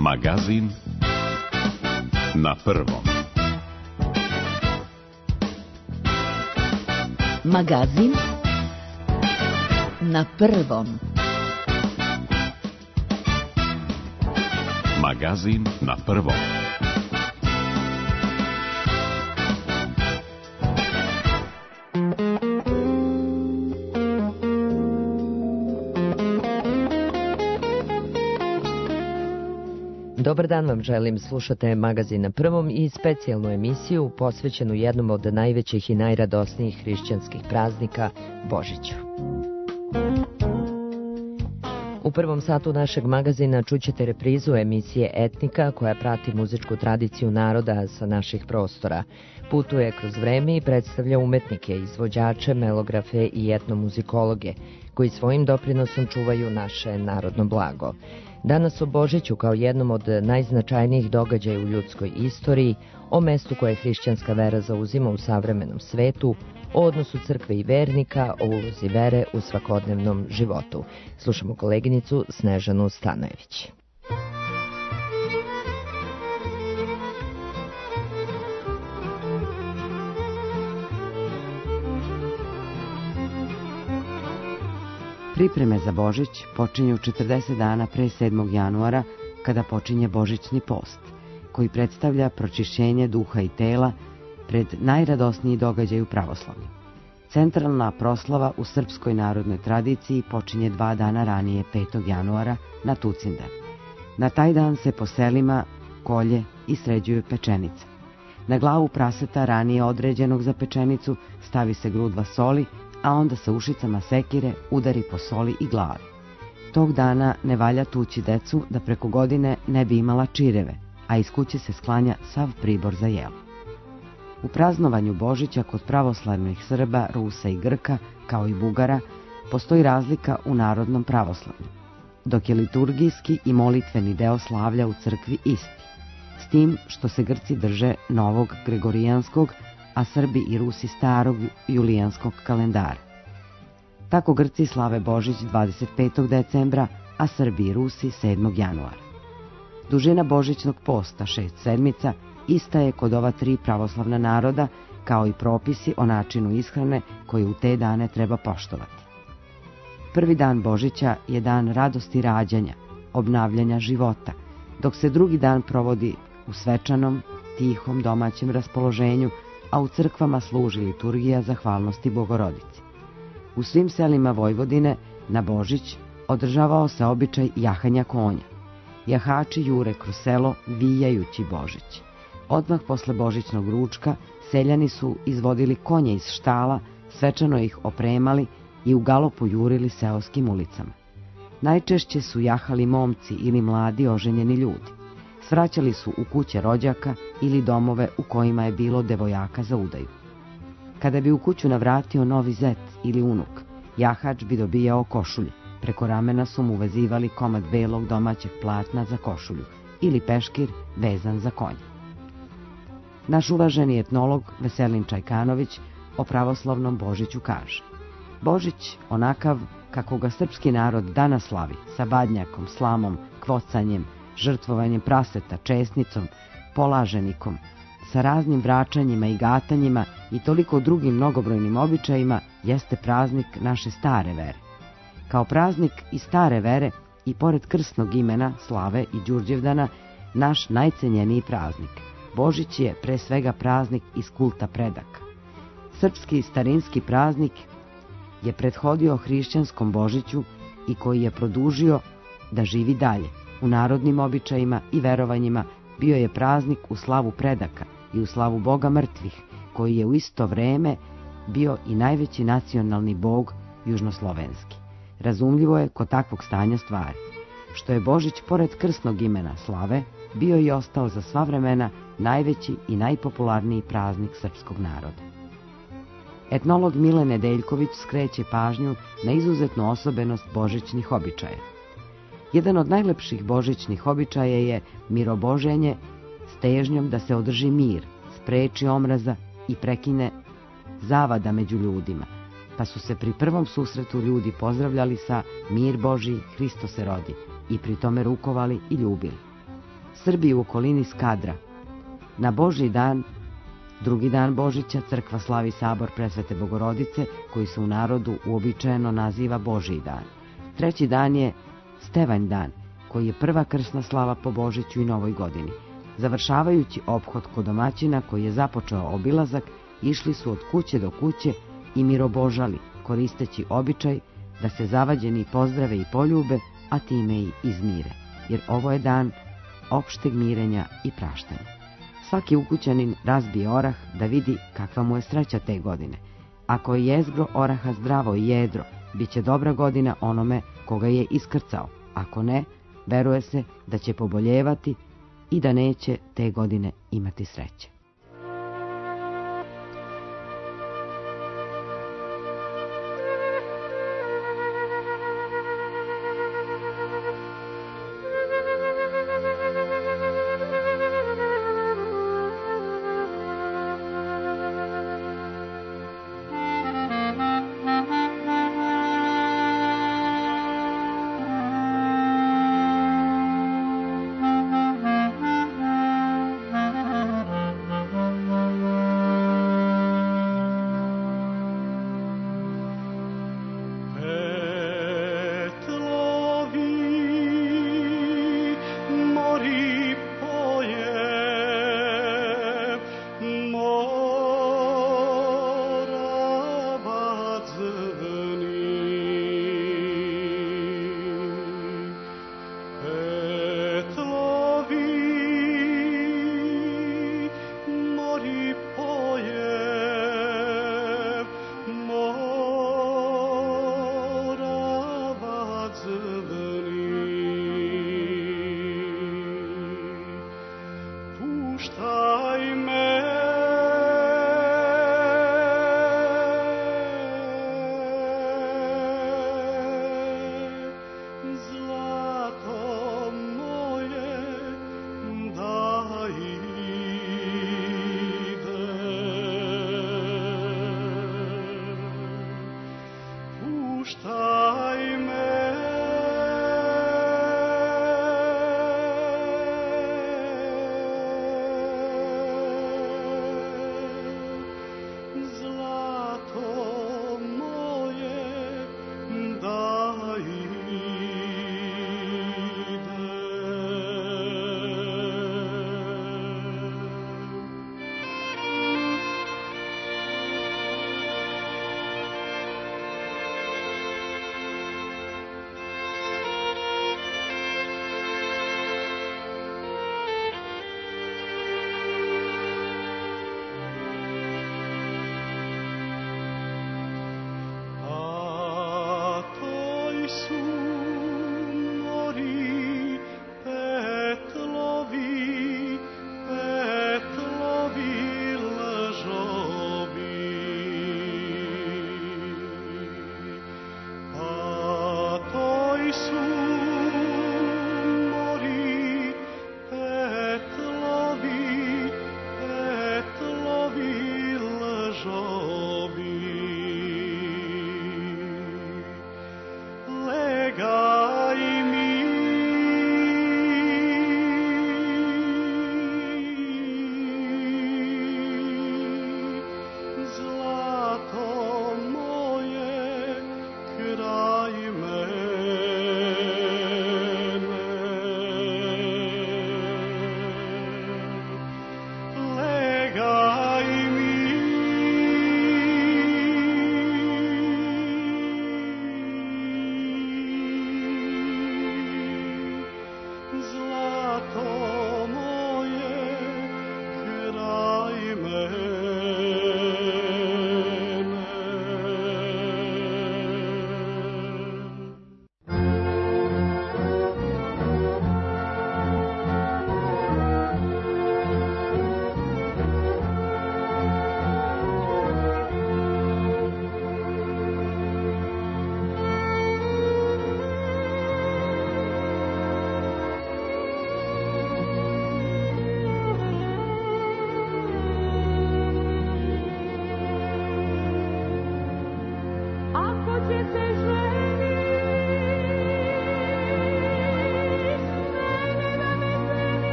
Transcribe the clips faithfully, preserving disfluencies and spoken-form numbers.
Magazin na prvom. Magazin na prvom. Magazin na prvom. Dobar dan vam želim, slušate Magazin na prvom i specijalnu emisiju posvećenu jednom od najvećih i najradosnijih hrišćanskih praznika, Božiću. U prvom satu našeg magazina čućete reprizu emisije Etnika koja prati muzičku tradiciju naroda sa naših prostora. Putuje kroz vreme i predstavlja umetnike, izvođače, melografe i etnomuzikologe koji svojim doprinosom čuvaju naše narodno blago. Danas o Božiću kao jednom od najznačajnijih događaja u ljudskoj istoriji, o mestu koje hrišćanska vera zauzima u savremenom svetu, o odnosu crkve i vernika, o ulozi vere u svakodnevnom životu. Slušamo koleginicu Snežanu Stanojević. Pripreme za Božić počinju četrdeset dana pre sedmog januara, kada počinje Božićni post, koji predstavlja pročišćenje duha i tela pred najradosniji događaj u pravoslavlju. Centralna proslava u srpskoj narodnoj tradiciji počinje dva dana ranije, petog januara, na Tucindan. Na taj dan se po selima kolje i sređuju pečenica. Na glavu praseta ranije određenog za pečenicu stavi se grudva soli, a onda sa ušicama sekire udari po soli i glavi. Tog dana ne valja tući decu da preko godine ne bi imala čireve, a iz kuće se sklanja sav pribor za jelo. U praznovanju Božića kod pravoslavnih Srba, Rusa i Grka, kao i Bugara, postoji razlika u narodnom pravoslavlju, dok je liturgijski i molitveni deo slavlja u crkvi isti, s tim što se Grci drže novog gregorijanskog, a Srbi i Rusi starog julijanskog kalendara. Tako Grci slave Božić dvadeset petog decembra, a Srbi i Rusi sedmog januara. Dužina Božićnog posta, šest sedmica, ista je kod ova tri pravoslavna naroda, kao i propisi o načinu ishrane koje u te dane treba poštovati. Prvi dan Božića je dan radosti rađanja, obnavljanja života, dok se drugi dan provodi u svečanom, tihom domaćem raspoloženju, a u crkvama služi liturgija zahvalnosti Bogorodici. U svim selima Vojvodine na Božić održavao se običaj jahanja konja. Jahači jure kroz selo vijajući Božić. Odmah posle božićnog ručka seljani su izvodili konje iz štala, svečano ih opremali i u galopu jurili seoskim ulicama. Najčešće su jahali momci ili mladi oženjeni ljudi. Svraćali su u kuće rođaka ili domove u kojima je bilo devojaka za udaju. Kada bi u kuću navratio novi zet ili unuk, jahač bi dobijao košulje. Preko ramena su mu vezivali komad belog domaćeg platna za košulju ili peškir vezan za konja. Naš uvaženi etnolog Veselin Čajkanović o pravoslavnom Božiću kaže: Božić, onakav kako ga srpski narod danas slavi, sa badnjakom, slamom, kvocanjem, žrtvovanjem praseta, česnicom, polaženikom, sa raznim vračanjima i gatanjima i toliko drugim mnogobrojnim običajima, jeste praznik naše stare vere. Kao praznik i stare vere i pored krsnog imena, slave i Đurđevdana, naš najcenjeniji praznik, Božić je pre svega praznik iz kulta predaka. Srpski starinski praznik je prethodio hrišćanskom Božiću i koji je produžio da živi dalje. U narodnim običajima i verovanjima bio je praznik u slavu predaka i u slavu Boga mrtvih, koji je u isto vreme bio i najveći nacionalni bog južnoslovenski. Razumljivo je kod takvog stanja stvari, što je Božić pored krsnog imena slave bio i ostao za sva vremena najveći i najpopularniji praznik srpskog naroda. Etnolog Mile Nedeljković skreće pažnju na izuzetnu osobenost božićnih običaja. Jedan od najlepših božićnih običaja je miroboženje s težnjom da se održi mir, spreči omraza i prekine zavada među ljudima, pa su se pri prvom susretu ljudi pozdravljali sa mir Božji, Hristo se rodi, i pri tome rukovali i ljubili. Srbi u okolini Skadra. Na Božji dan, drugi dan Božića, crkva slavi sabor Presvete Bogorodice, koji se u narodu uobičajeno naziva Božji dan. Treći dan je Stevanj dan, koji je prva krsna slava po Božiću i Novoj godini. Završavajući ophod kod domaćina koji je započeo obilazak, išli su od kuće do kuće i mirobožali, koristeći običaj da se zavađeni pozdrave i poljube, a time i izmire, jer ovo je dan opšteg mirenja i praštanja. Svaki ukućanin razbije orah da vidi kakva mu je sreća te godine. Ako je jezgro oraha zdravo i jedro, bit će dobra godina onome koga je iskrcao. Ako ne, veruje se da će poboljevati i da neće te godine imati sreće.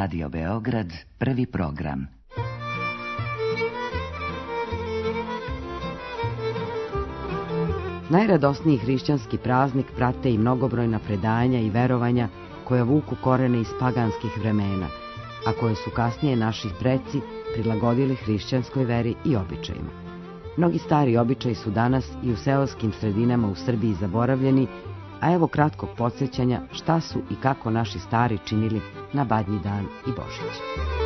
Radio Beograd, prvi program. Najradosniji hrišćanski praznik prate i mnogobrojna predanja i verovanja koja vuku korene iz paganskih vremena, a koje su kasnije naši preci prilagodili hrišćanskoj veri i običajima. Mnogi stari običaji su danas i u seoskim sredinama u Srbiji zaboravljeni, a evo kratkog podsjećanja šta su i kako naši stari činili na Badnji dan i Božić.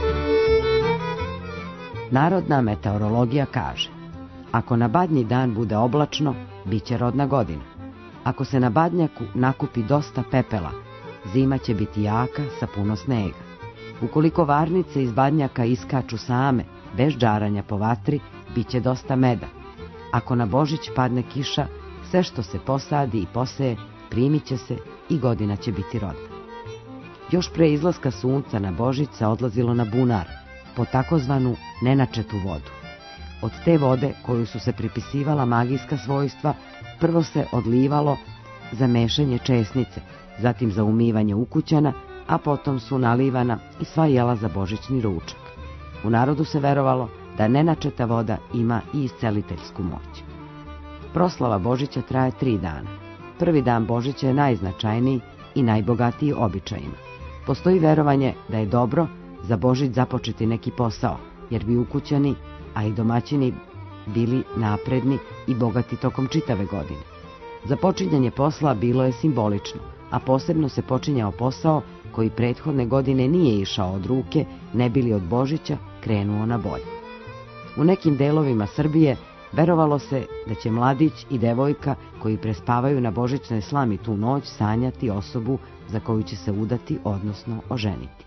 Narodna meteorologija kaže: ako na Badnji dan bude oblačno, bit će rodna godina. Ako se na Badnjaku nakupi dosta pepela, zima će biti jaka sa puno snega. Ukoliko varnice iz Badnjaka iskaču same, bez džaranja po vatri, bit će dosta meda. Ako na Božić padne kiša, sve što se posadi i poseje, primit će se i godina će biti rodna. Još pre izlaska sunca na Božić se odlazilo na bunar, po takozvanu nenačetu vodu. Od te vode, koju su se pripisivala magijska svojstva, prvo se odlivalo za mešanje česnice, zatim za umivanje ukućana, a potom su nalivana i sva jela za božićni ručak. U narodu se verovalo da nenačeta voda ima i isceliteljsku moć. Proslava Božića traje tri dana. Prvi dan Božića je najznačajniji i najbogatiji običajima. Postoji verovanje da je dobro za Božić započeti neki posao, jer bi ukućani, a i domaćini bili napredni i bogati tokom čitave godine. Započinjanje posla bilo je simbolično, a posebno se počinjao posao koji prethodne godine nije išao od ruke, ne bili od Božića krenuo na bolje. U nekim delovima Srbije verovalo se da će mladić i devojka koji prespavaju na božićnoj slami tu noć sanjati osobu za koju će se udati, odnosno oženiti.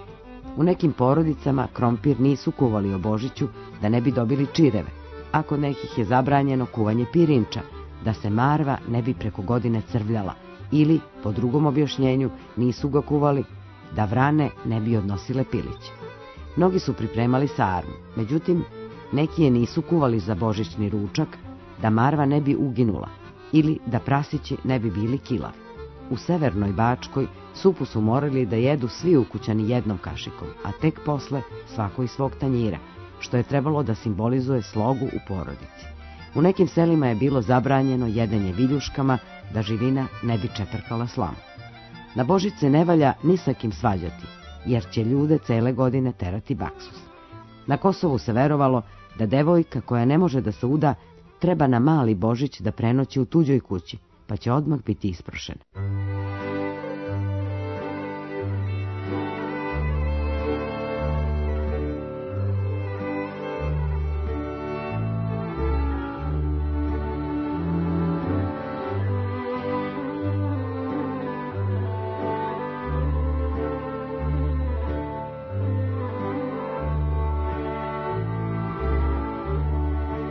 U nekim porodicama krompir nisu kuvali o Božiću da ne bi dobili čireve, a kod nekih je zabranjeno kuvanje pirinča, da se marva ne bi preko godine crvljala, ili, po drugom objašnjenju, nisu ga kuvali da vrane ne bi odnosile piliće. Mnogi su pripremali sarmu, međutim, neki je nisu kuvali za božićni ručak, da marva ne bi uginula, ili da prasići ne bi bili kilavi. U severnoj Bačkoj supu su morali da jedu svi ukućani jednom kašikom, a tek posle svako iz svog tanjira, što je trebalo da simbolizuje slogu u porodici. U nekim selima je bilo zabranjeno jedenje viljuškama, da živina ne bi čeprkala slamu. Na Božić se ne valja ni sa kim svađati, jer će ljude cele godine terati baksus. Na Kosovu se verovalo da devojka koja ne može da se uda treba na mali Božić da prenoći u tuđoj kući, pa će odmah biti isprošena.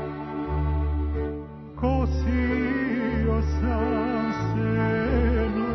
Kosio sam se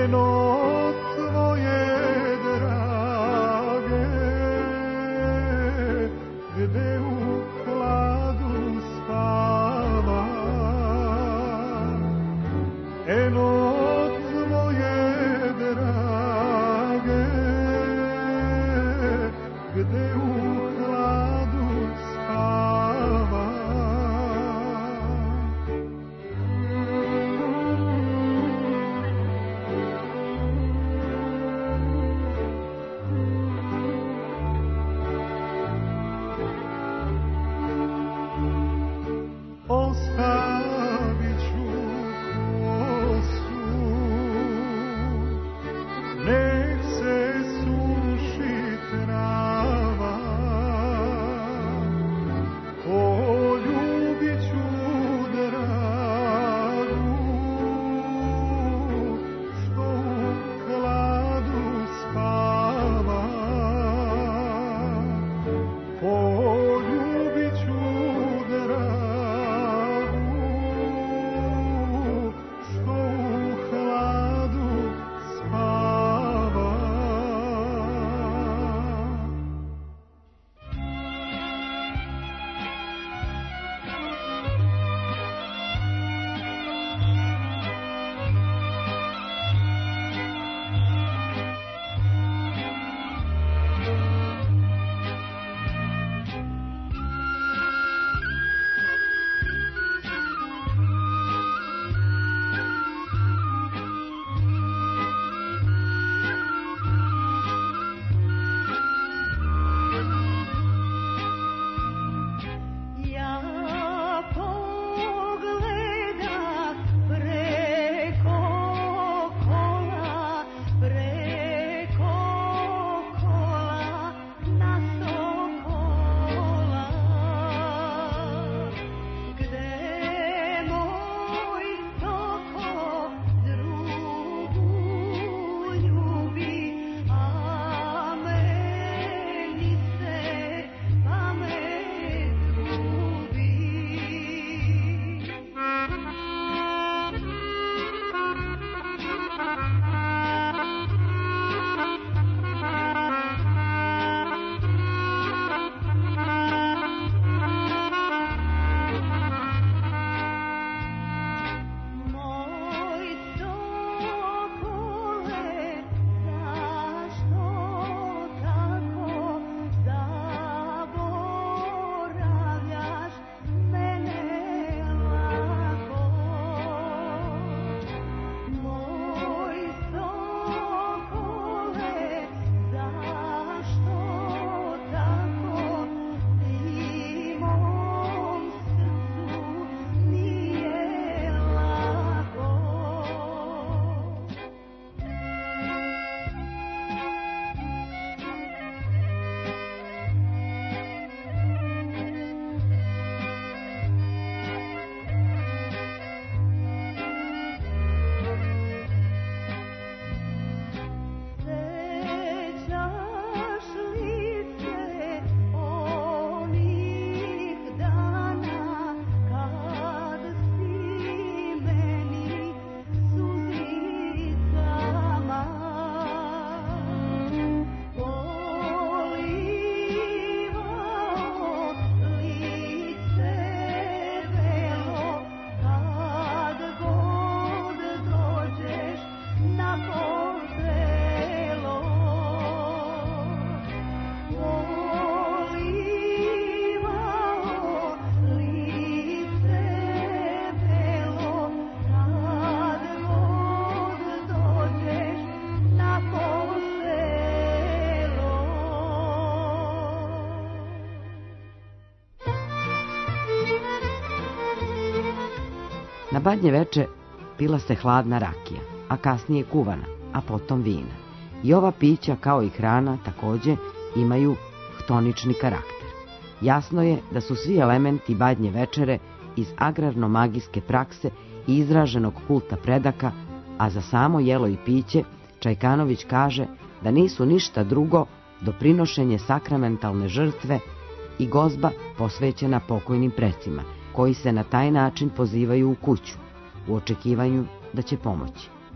Na Badnje veče pila se hladna rakija, a kasnije kuvana, a potom vina. I ova pića, kao i hrana, takođe imaju htonični karakter. Jasno je da su svi elementi Badnje večere iz agrarno-magijske prakse i izraženog kulta predaka, a za samo jelo i piće Čajkanović kaže da nisu ništa drugo do prinošenje sakramentalne žrtve i gozba posvećena pokojnim precima, koji se na taj način pozivaju u kuću, u očekivanju da će pomoći.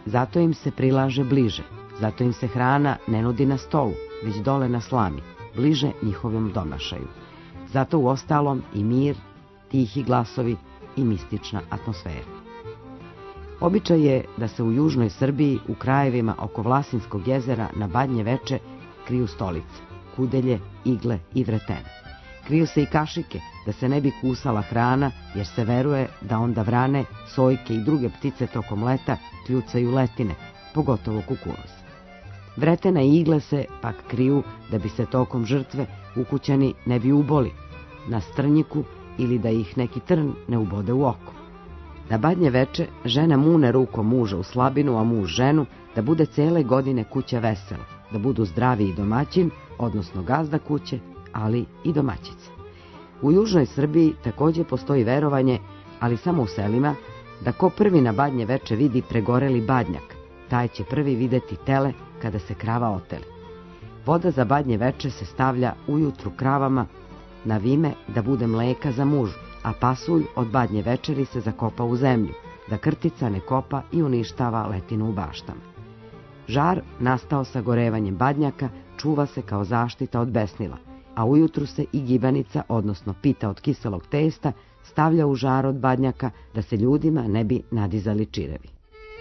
zato im se prilaže bliže, zato im se hrana ne nudi na stolu, već dole na slami, bliže njihovom domašaju. Zato u ostalom i mir, tihi glasovi i mistična atmosfera. Običaj je da se u južnoj Srbiji, u krajevima oko Vlasinskog jezera na Badnje veče kriju stolice, kudelje, igle i vretene. Kriju se i kašike, da se ne bi kusala hrana, jer se veruje da onda vrane, sojke i druge ptice tokom leta kljucaju letine, pogotovo kukuruz. Vretena i igle se pak kriju da bi se tokom žrtve ukućani ne bi uboli na strnjiku ili da ih neki trn ne ubode u oko. Na Badnje veče žena mune rukom muža u slabinu, a muž ženu, da bude cele godine kuća vesela, da budu zdravi i domaćin, odnosno gazda kuće, ali i domaćice. U južnoj Srbiji također postoji verovanje, ali samo u selima, da ko prvi na Badnje veče vidi pregoreli badnjak, taj će prvi videti tele kada se krava oteli. Voda za Badnje veče se stavlja ujutru kravama na vime da bude mleka za mužu, a pasulj od Badnje večeri se zakopa u zemlju, da krtica ne kopa i uništava letinu u baštama. Žar, nastao sa gorevanjem badnjaka, čuva se kao zaštita od besnila, a ujutru se i gibanica, odnosno pita od kiselog testa, stavlja u žar od badnjaka da se ljudima ne bi nadizali čirevi.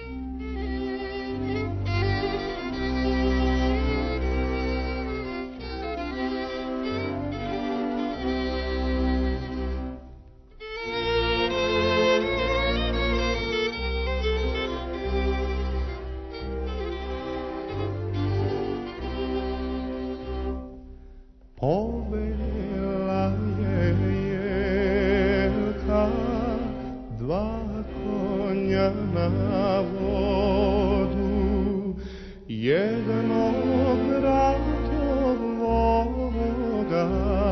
Povela je jelka, dva konja na vodu, jednog ratovoga,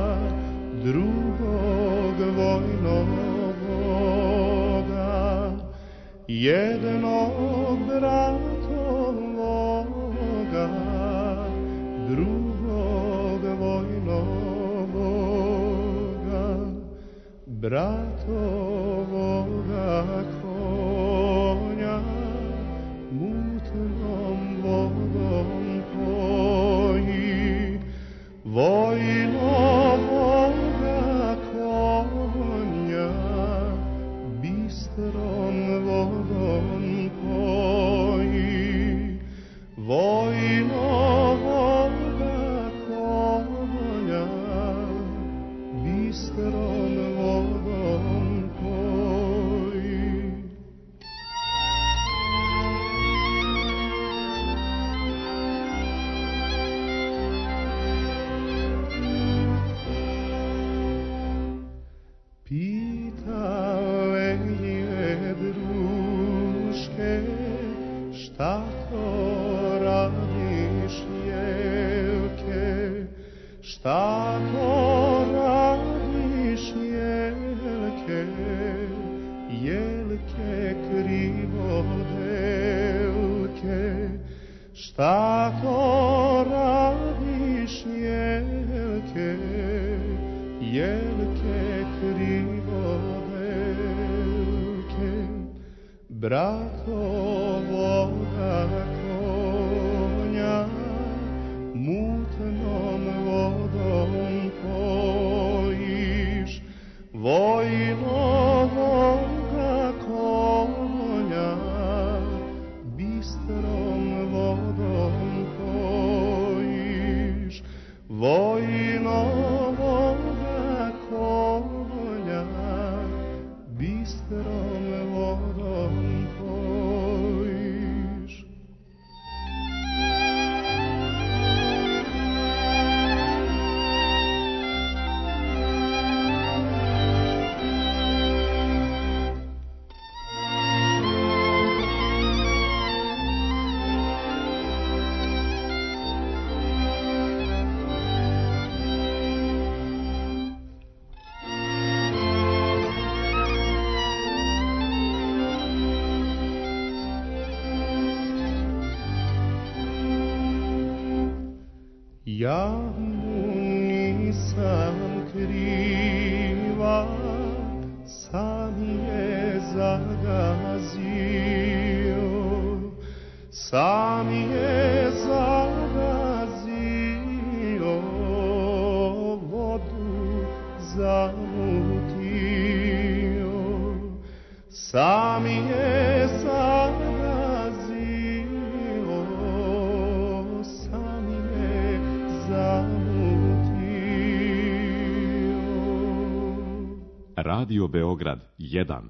drugog vojnovoga, jednog ratovoga, drugog vojnovoga, bratovoga konja mutnom vodom poji, vojnovoga konja bistrom vodom poji, vojnovoga konja bistrom vodom poji. Pitale je druške, šta to radiš jelke, šta to radiš jelke, jelke krivodelke, šta to radiš jelke, jelke krivodelke, bratovoga konja mutnom vodom pojiš, vojnovoga konja bistrom vodom pojiš, vojnovoga konja bistrom vodom pojiš. Ja mu nisam kriva, sam je zagazio, sam je zagazio, vodu zamutio, sam je zagazio, sam je zamutio. Radio Beograd jedan.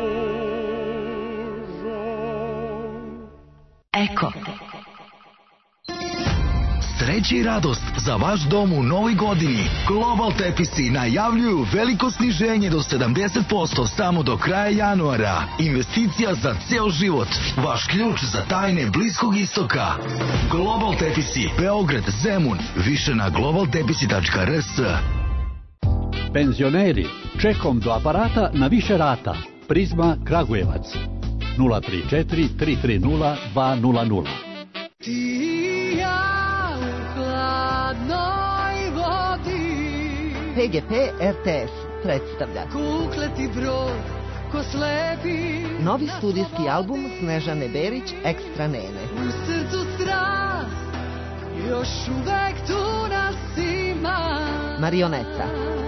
Eko. Sreće i radost za vaš dom u novoj godini. Global Tepisi najavljuju veliko sniženje do sedamdeset posto samo do kraja januara. Investicija za ceo život. Vaš ključ za tajne Bliskog istoka. Global Tepisi, Beograd, Zemun. Više na global tepisi tačka r s. Penzioneri, čekom do aparata na više rata. Prizma Kragujevac. nula tri četiri tri tri nula dva nula nula. P G P R T S predstavlja Kukleti brod ko slepi. Novi studijski album Snežane Berić Ekstra Nene. U srcu strah još uvek tu nas ima. Marioneta.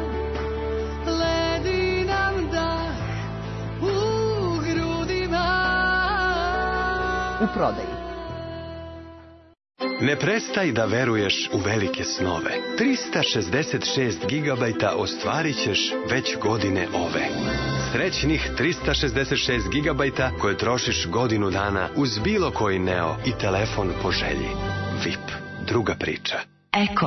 Ledi nam dah u grudima. U prodaji. Ne prestaj da veruješ u velike snove. trista šezdeset šest gigabajta ostvarit ćeš već godine ove. Srećnih trista šezdeset šest gigabajta koje trošiš godinu dana uz bilo koji Neo i telefon po želji. V I P. Druga priča. Eko.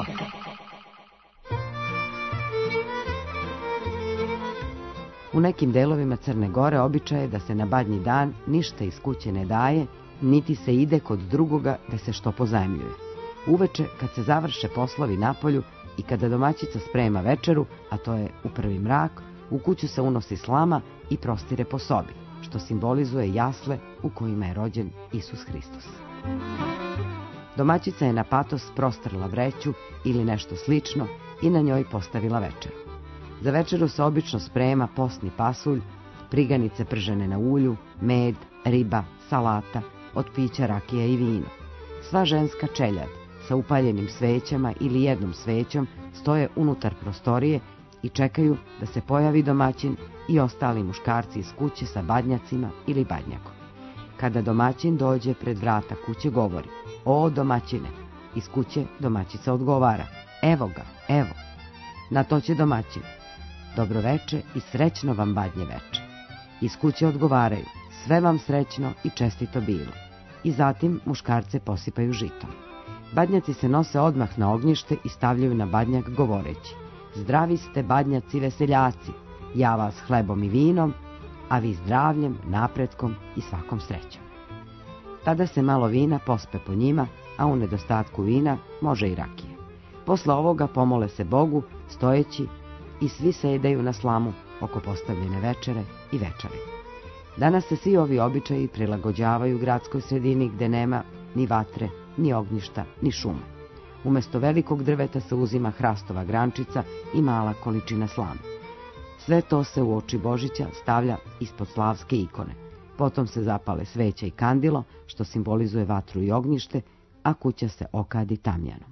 U nekim delovima Crne Gore običaj je da se na Badnji dan ništa iz kuće ne daje, niti se ide kod drugoga da se što pozajmljuje. Uveče, kad se završe poslovi napolju i kada domaćica sprema večeru, a to je u prvi mrak, u kuću se unosi slama i prostire po sobi, što simbolizuje jasle u kojima je rođen Isus Hristos. Domaćica je na patos prostrla vreću ili nešto slično i na njoj postavila večeru. Za večeru se obično sprema postni pasulj, priganice pržene na ulju, med, riba, salata, od pića rakija i vino. Sva ženska čeljad sa upaljenim svećama ili jednom svećom stoje unutar prostorije i čekaju da se pojavi domaćin i ostali muškarci iz kuće sa badnjacima ili badnjakom. Kada domaćin dođe pred vrata kuće, govori: "O domaćine!" Iz kuće domaćica odgovara: "Evo ga, evo." Na to će domaćin: "Dobro veče i srećno vam badnje veče." Iz kuće odgovaraju: "Sve vam srećno i čestito bilo." I zatim muškarce posipaju žitom. Badnjaci se nose odmah na ognjište i stavljaju na badnjak govoreći: "Zdravi ste badnjaci veseljaci, ja vas hlebom i vinom, a vi zdravljem, napretkom i svakom srećom." Tada se malo vina pospe po njima, a u nedostatku vina može i rakije. Posle ovoga pomole se Bogu stojeći i svi sedaju na slamu oko postavljene večere i večere. Danas se svi ovi običaji prilagođavaju gradskoj sredini gde nema ni vatre, ni ognjišta, ni šume. Umesto velikog drveta se uzima hrastova grančica i mala količina slame. Sve to se u oči Božića stavlja ispod slavske ikone. Potom se zapale sveća i kandilo, što simbolizuje vatru i ognjište, a kuća se okadi tamjanom.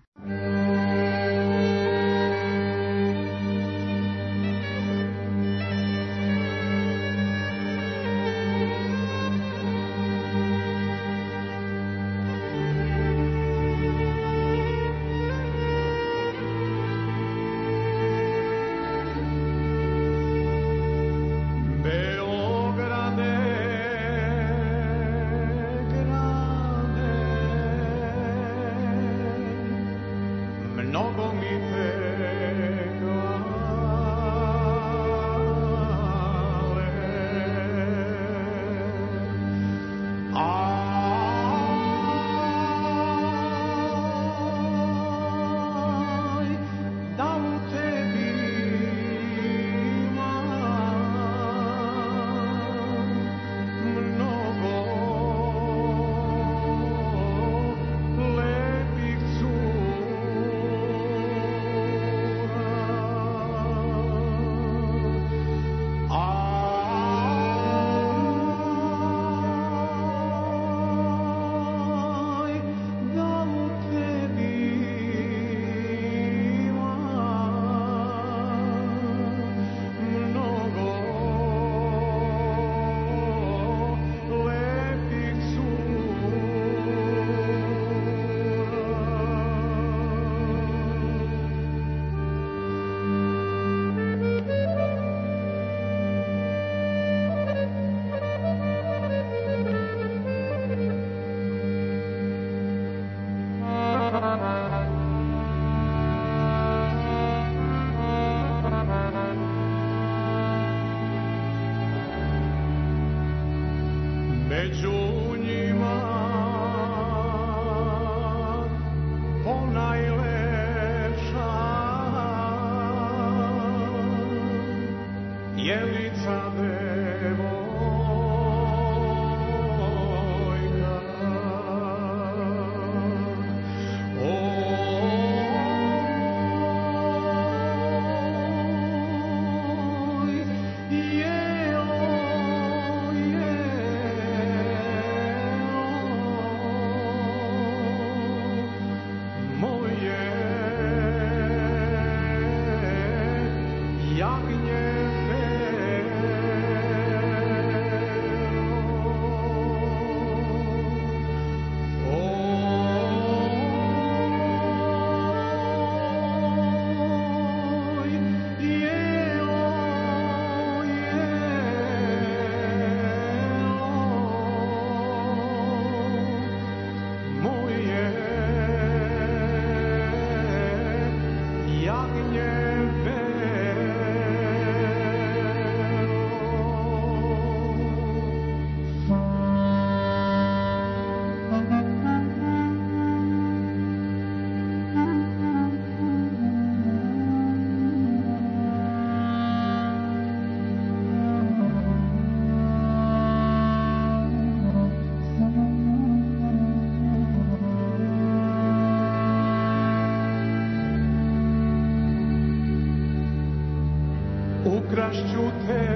ukrašću te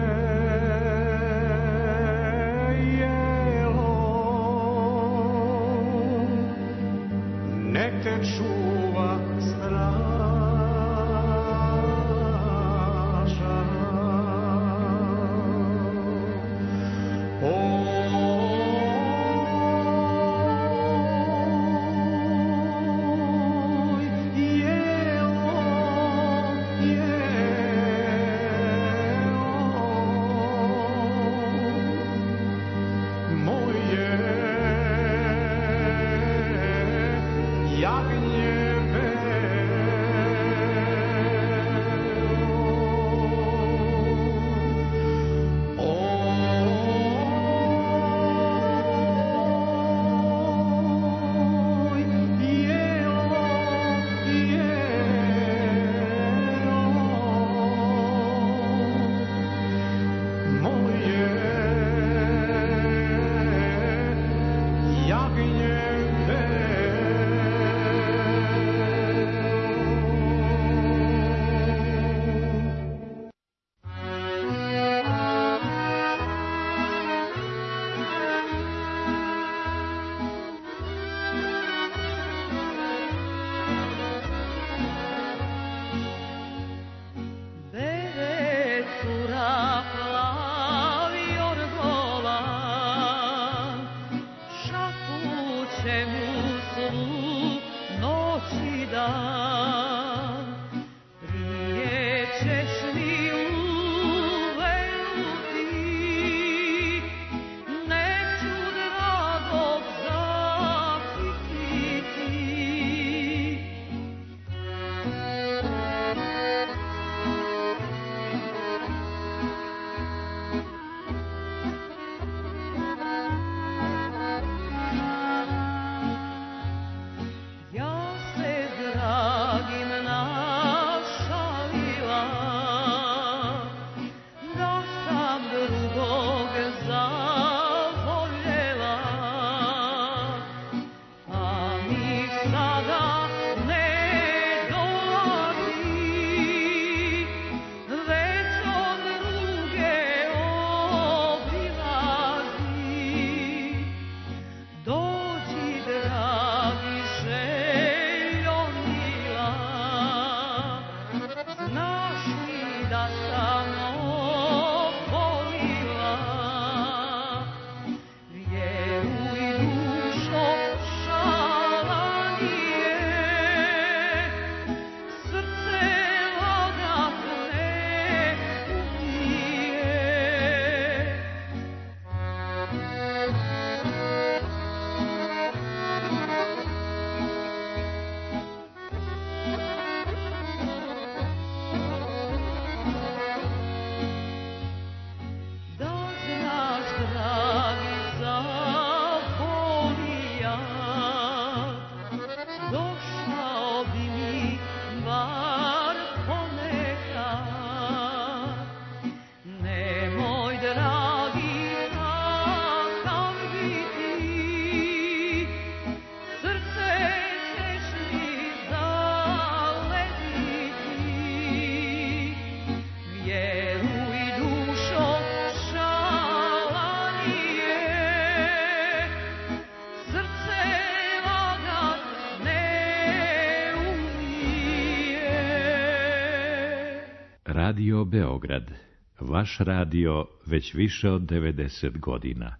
jelo, nek te čuva straža. Radio Beograd, vaš radio već više od devedeset godina.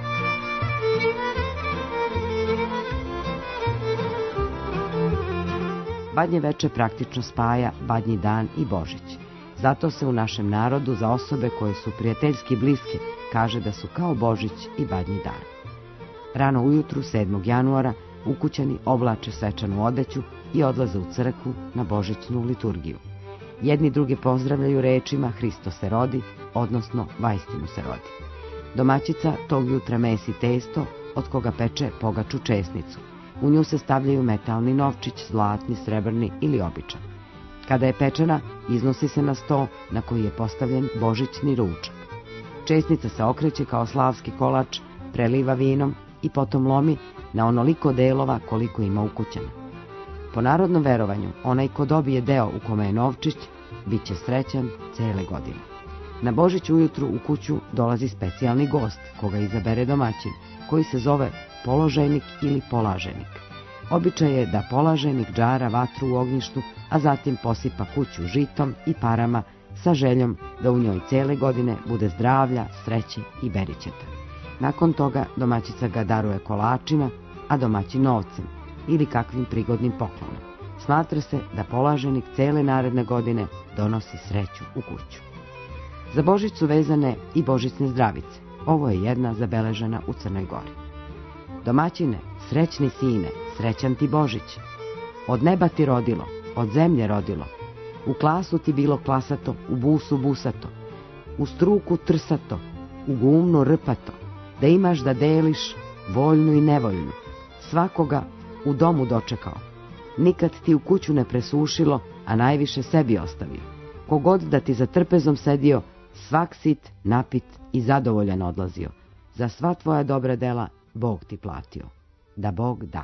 Badnje veče praktično spaja Badnji dan i Božić. Zato se u našem narodu za osobe koje su prijateljski bliske kaže da su kao Božić i Badnji dan. Rano ujutru sedmog januara ukućani oblače svečanu odeću i odlaze u crkvu na božićnu liturgiju. Jedni druge pozdravljaju rečima Hristo se rodi, odnosno Vaistinu se rodi. Domaćica tog jutra mesi testo od koga peče pogaču česnicu. U nju se stavljaju metalni novčić, zlatni, srebrni ili običan. Kada je pečena, iznosi se na sto na koji je postavljen božićni ručak. Česnica se okreće kao slavski kolač, preliva vinom i potom lomi na onoliko delova koliko ima ukućana. Po narodnom verovanju, onaj ko dobije deo u kome je novčić, bit će srećan cele godine. Na Božić ujutru u kuću dolazi specijalni gost, koga izabere domaćin, koji se zove položajnik ili polaženik. Običaj je da polaženik džara vatru u ognjištu, a zatim posipa kuću žitom i parama sa željom da u njoj cele godine bude zdravlja, sreće i beričeta. Nakon toga domaćica ga daruje kolačima, a domaćin novcem ili kakvim prigodnim poklonom. Smatra se da polaženik cele naredne godine donosi sreću u kuću. Za Božić su vezane i božićne zdravice. Ovo je jedna zabeležena u Crnoj Gori. Domaćine, srećni sine, srećan ti Božić. Od neba ti rodilo, od zemlje rodilo. U klasu ti bilo klasato, u busu busato, u struku trsato, u gumnu rpato, da imaš da deliš voljnu i nevoljnu. Svakoga u domu dočekao. Nikad ti u kuću ne presušilo, a najviše sebi ostavio. Kogod da ti za trpezom sedio, svak sit, napit i zadovoljan odlazio. Za sva tvoja dobra dela Bog ti platio. Da Bog da.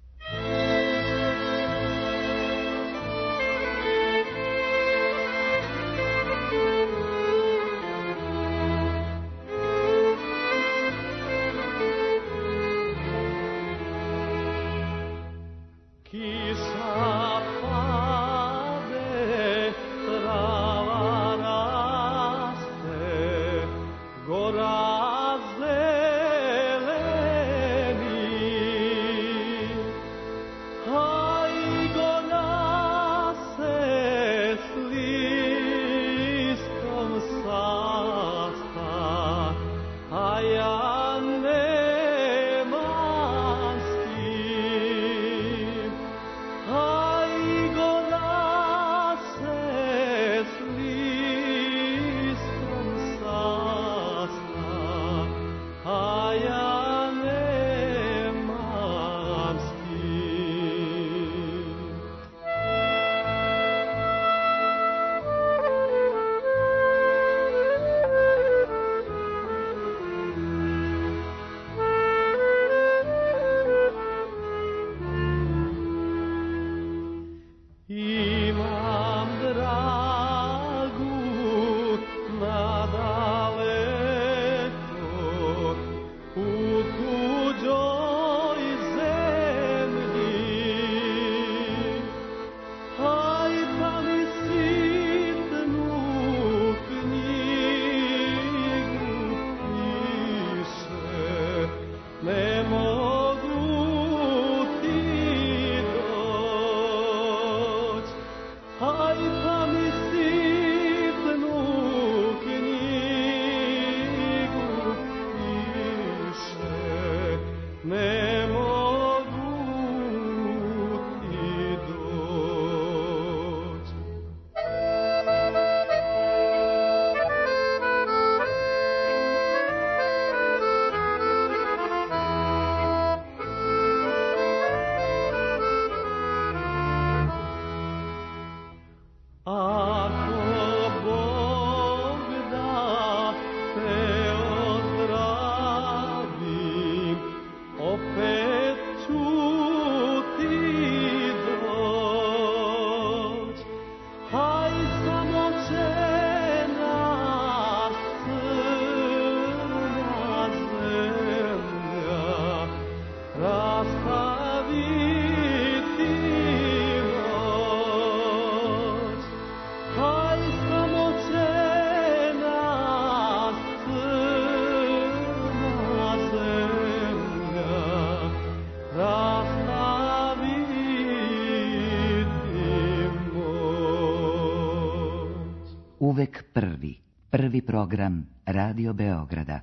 Uvek prvi. Prvi program Radio Beograda.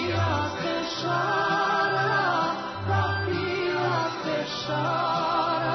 Kapija se šara, kapija se šara.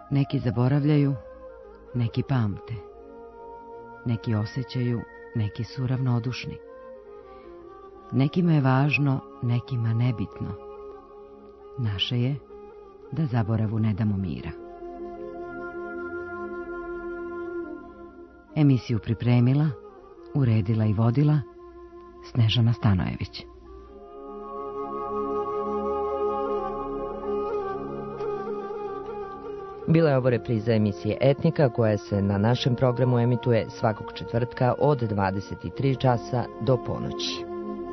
Neki zaboravljaju, neki pamte. Neki osjećaju, neki su ravnodušni. Nekima je važno, nekima nebitno. Naše je da zaboravu ne damo mira. Emisiju pripremila, uredila i vodila Snežana Stanojević. Bila je ovo repriza emisije Etnika koja se na našem programu emituje svakog četvrtka od dvadeset tri časa do ponoći.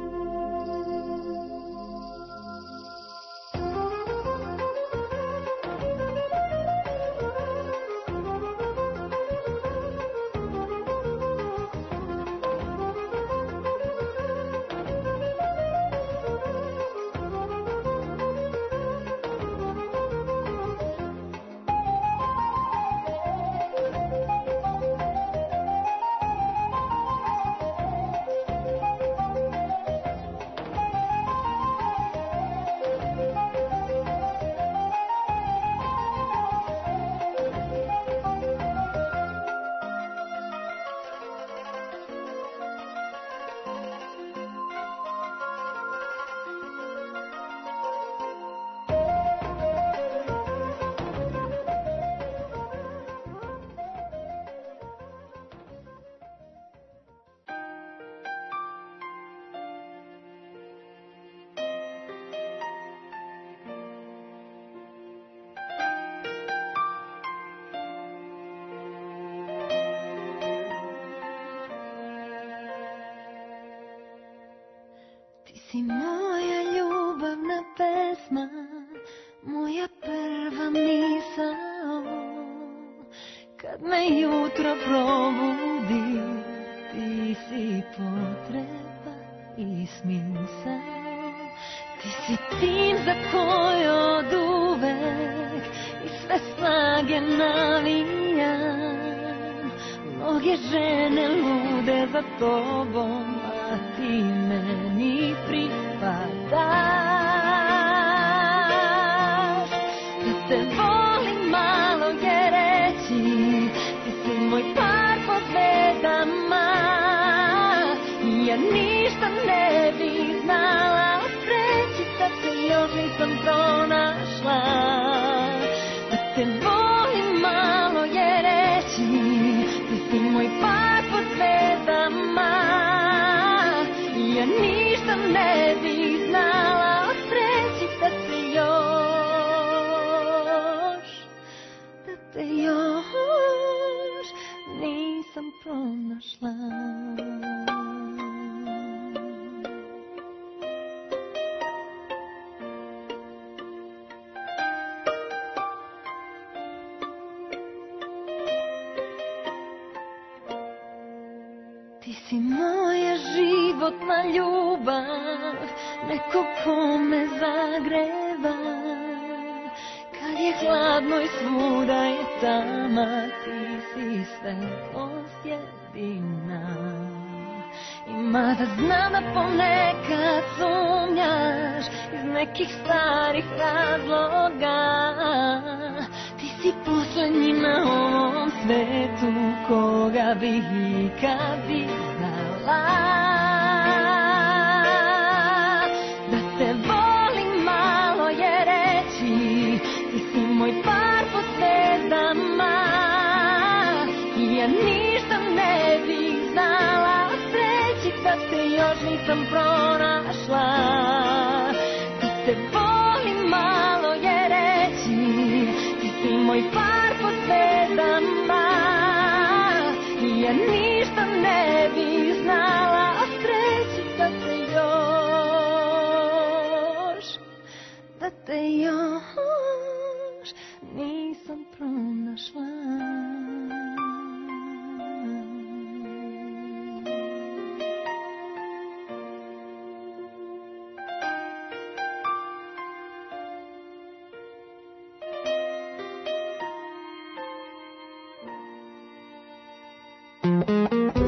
Si moja ljubavna pesma, moja prva misao, kad me jutro probudi, ti si potreba i smisao. Ti si tim za koji od uvek i sve snage navijam. Mnoge žene lude za tobom, a ti meni pripadaš. Da te volim malo je reći, ti si moj par po zvezdama. Ja ništa ne bi znala sreći da te još nisam pronašla. Da te volim malo je reći, ti si moj par po zvezdama. Ja ništa ne bi znala o sreći da te još, da te još nisam pronašla. Ti si moja životna ljubav, neko ko me zagreva. Kad je hladno i svuda je tama, ti si svetlost jedina. I mada znam da ponekad sumnjaš iz nekih starih razloga, ti si poslednji na ovom svetu koga bih ikad izdala. Da te volim malo je reći, ti si moj par po zvezdama. Ja ništa ne bih znala o sreći da te još nisam pronašla. Da te volim malo je reći, ti si moj par po zvezdama. Ja ništa ne bih znala o sreći da te još, da te još nisam pronašla. Thank you.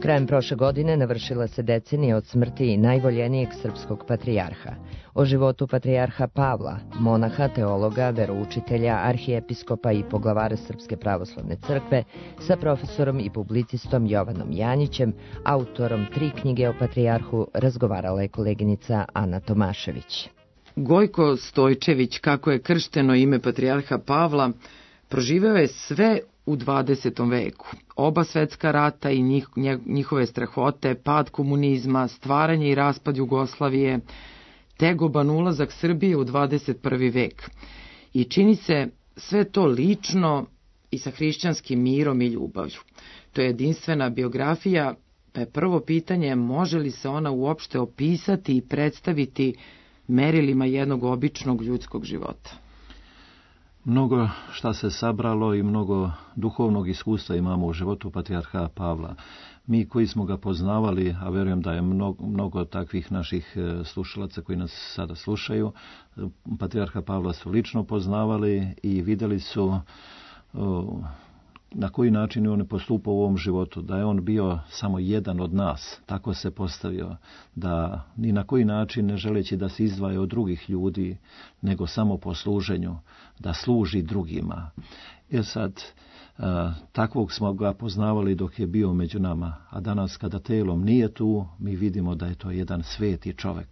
Krajem prošle godine navršila se decenija od smrti najvoljenijeg srpskog patrijarha. O životu patrijarha Pavla, monaha, teologa, veroučitelja, arhijepiskopa i poglavara Srpske pravoslavne crkve sa profesorom i publicistom Jovanom Janjićem, autorom tri knjige o patrijarhu, razgovarala je koleginica Ana Tomašević. Gojko Stojčević, kako je kršteno ime patrijarha Pavla, proživeo je sve u dvadesetom veku. Oba svetska rata i njih, njihove strahote, pad komunizma, stvaranje i raspad Jugoslavije, tegoban ulazak Srbije u dvadeset prvi vek. I čini se sve to lično i sa hrišćanskim mirom i ljubavlju. To je jedinstvena biografija, pa je prvo pitanje može li se ona uopšte opisati i predstaviti merilima jednog običnog ljudskog života. Mnogo šta se sabralo i mnogo duhovnog iskustva imamo u životu patrijarha Pavla. Mi koji smo ga poznavali, a verujem da je mnogo, mnogo takvih naših slušalaca koji nas sada slušaju, patrijarha Pavla su lično poznavali i vidjeli su o, na koji način je on postupao u ovom životu, da je on bio samo jedan od nas, tako se postavio, da ni na koji način ne želeći da se izdvaja od drugih ljudi, nego samo po služenju, da služi drugima. E sad, a, takvog smo ga poznavali dok je bio među nama, a danas kada telom nije tu, mi vidimo da je to jedan sveti čovjek.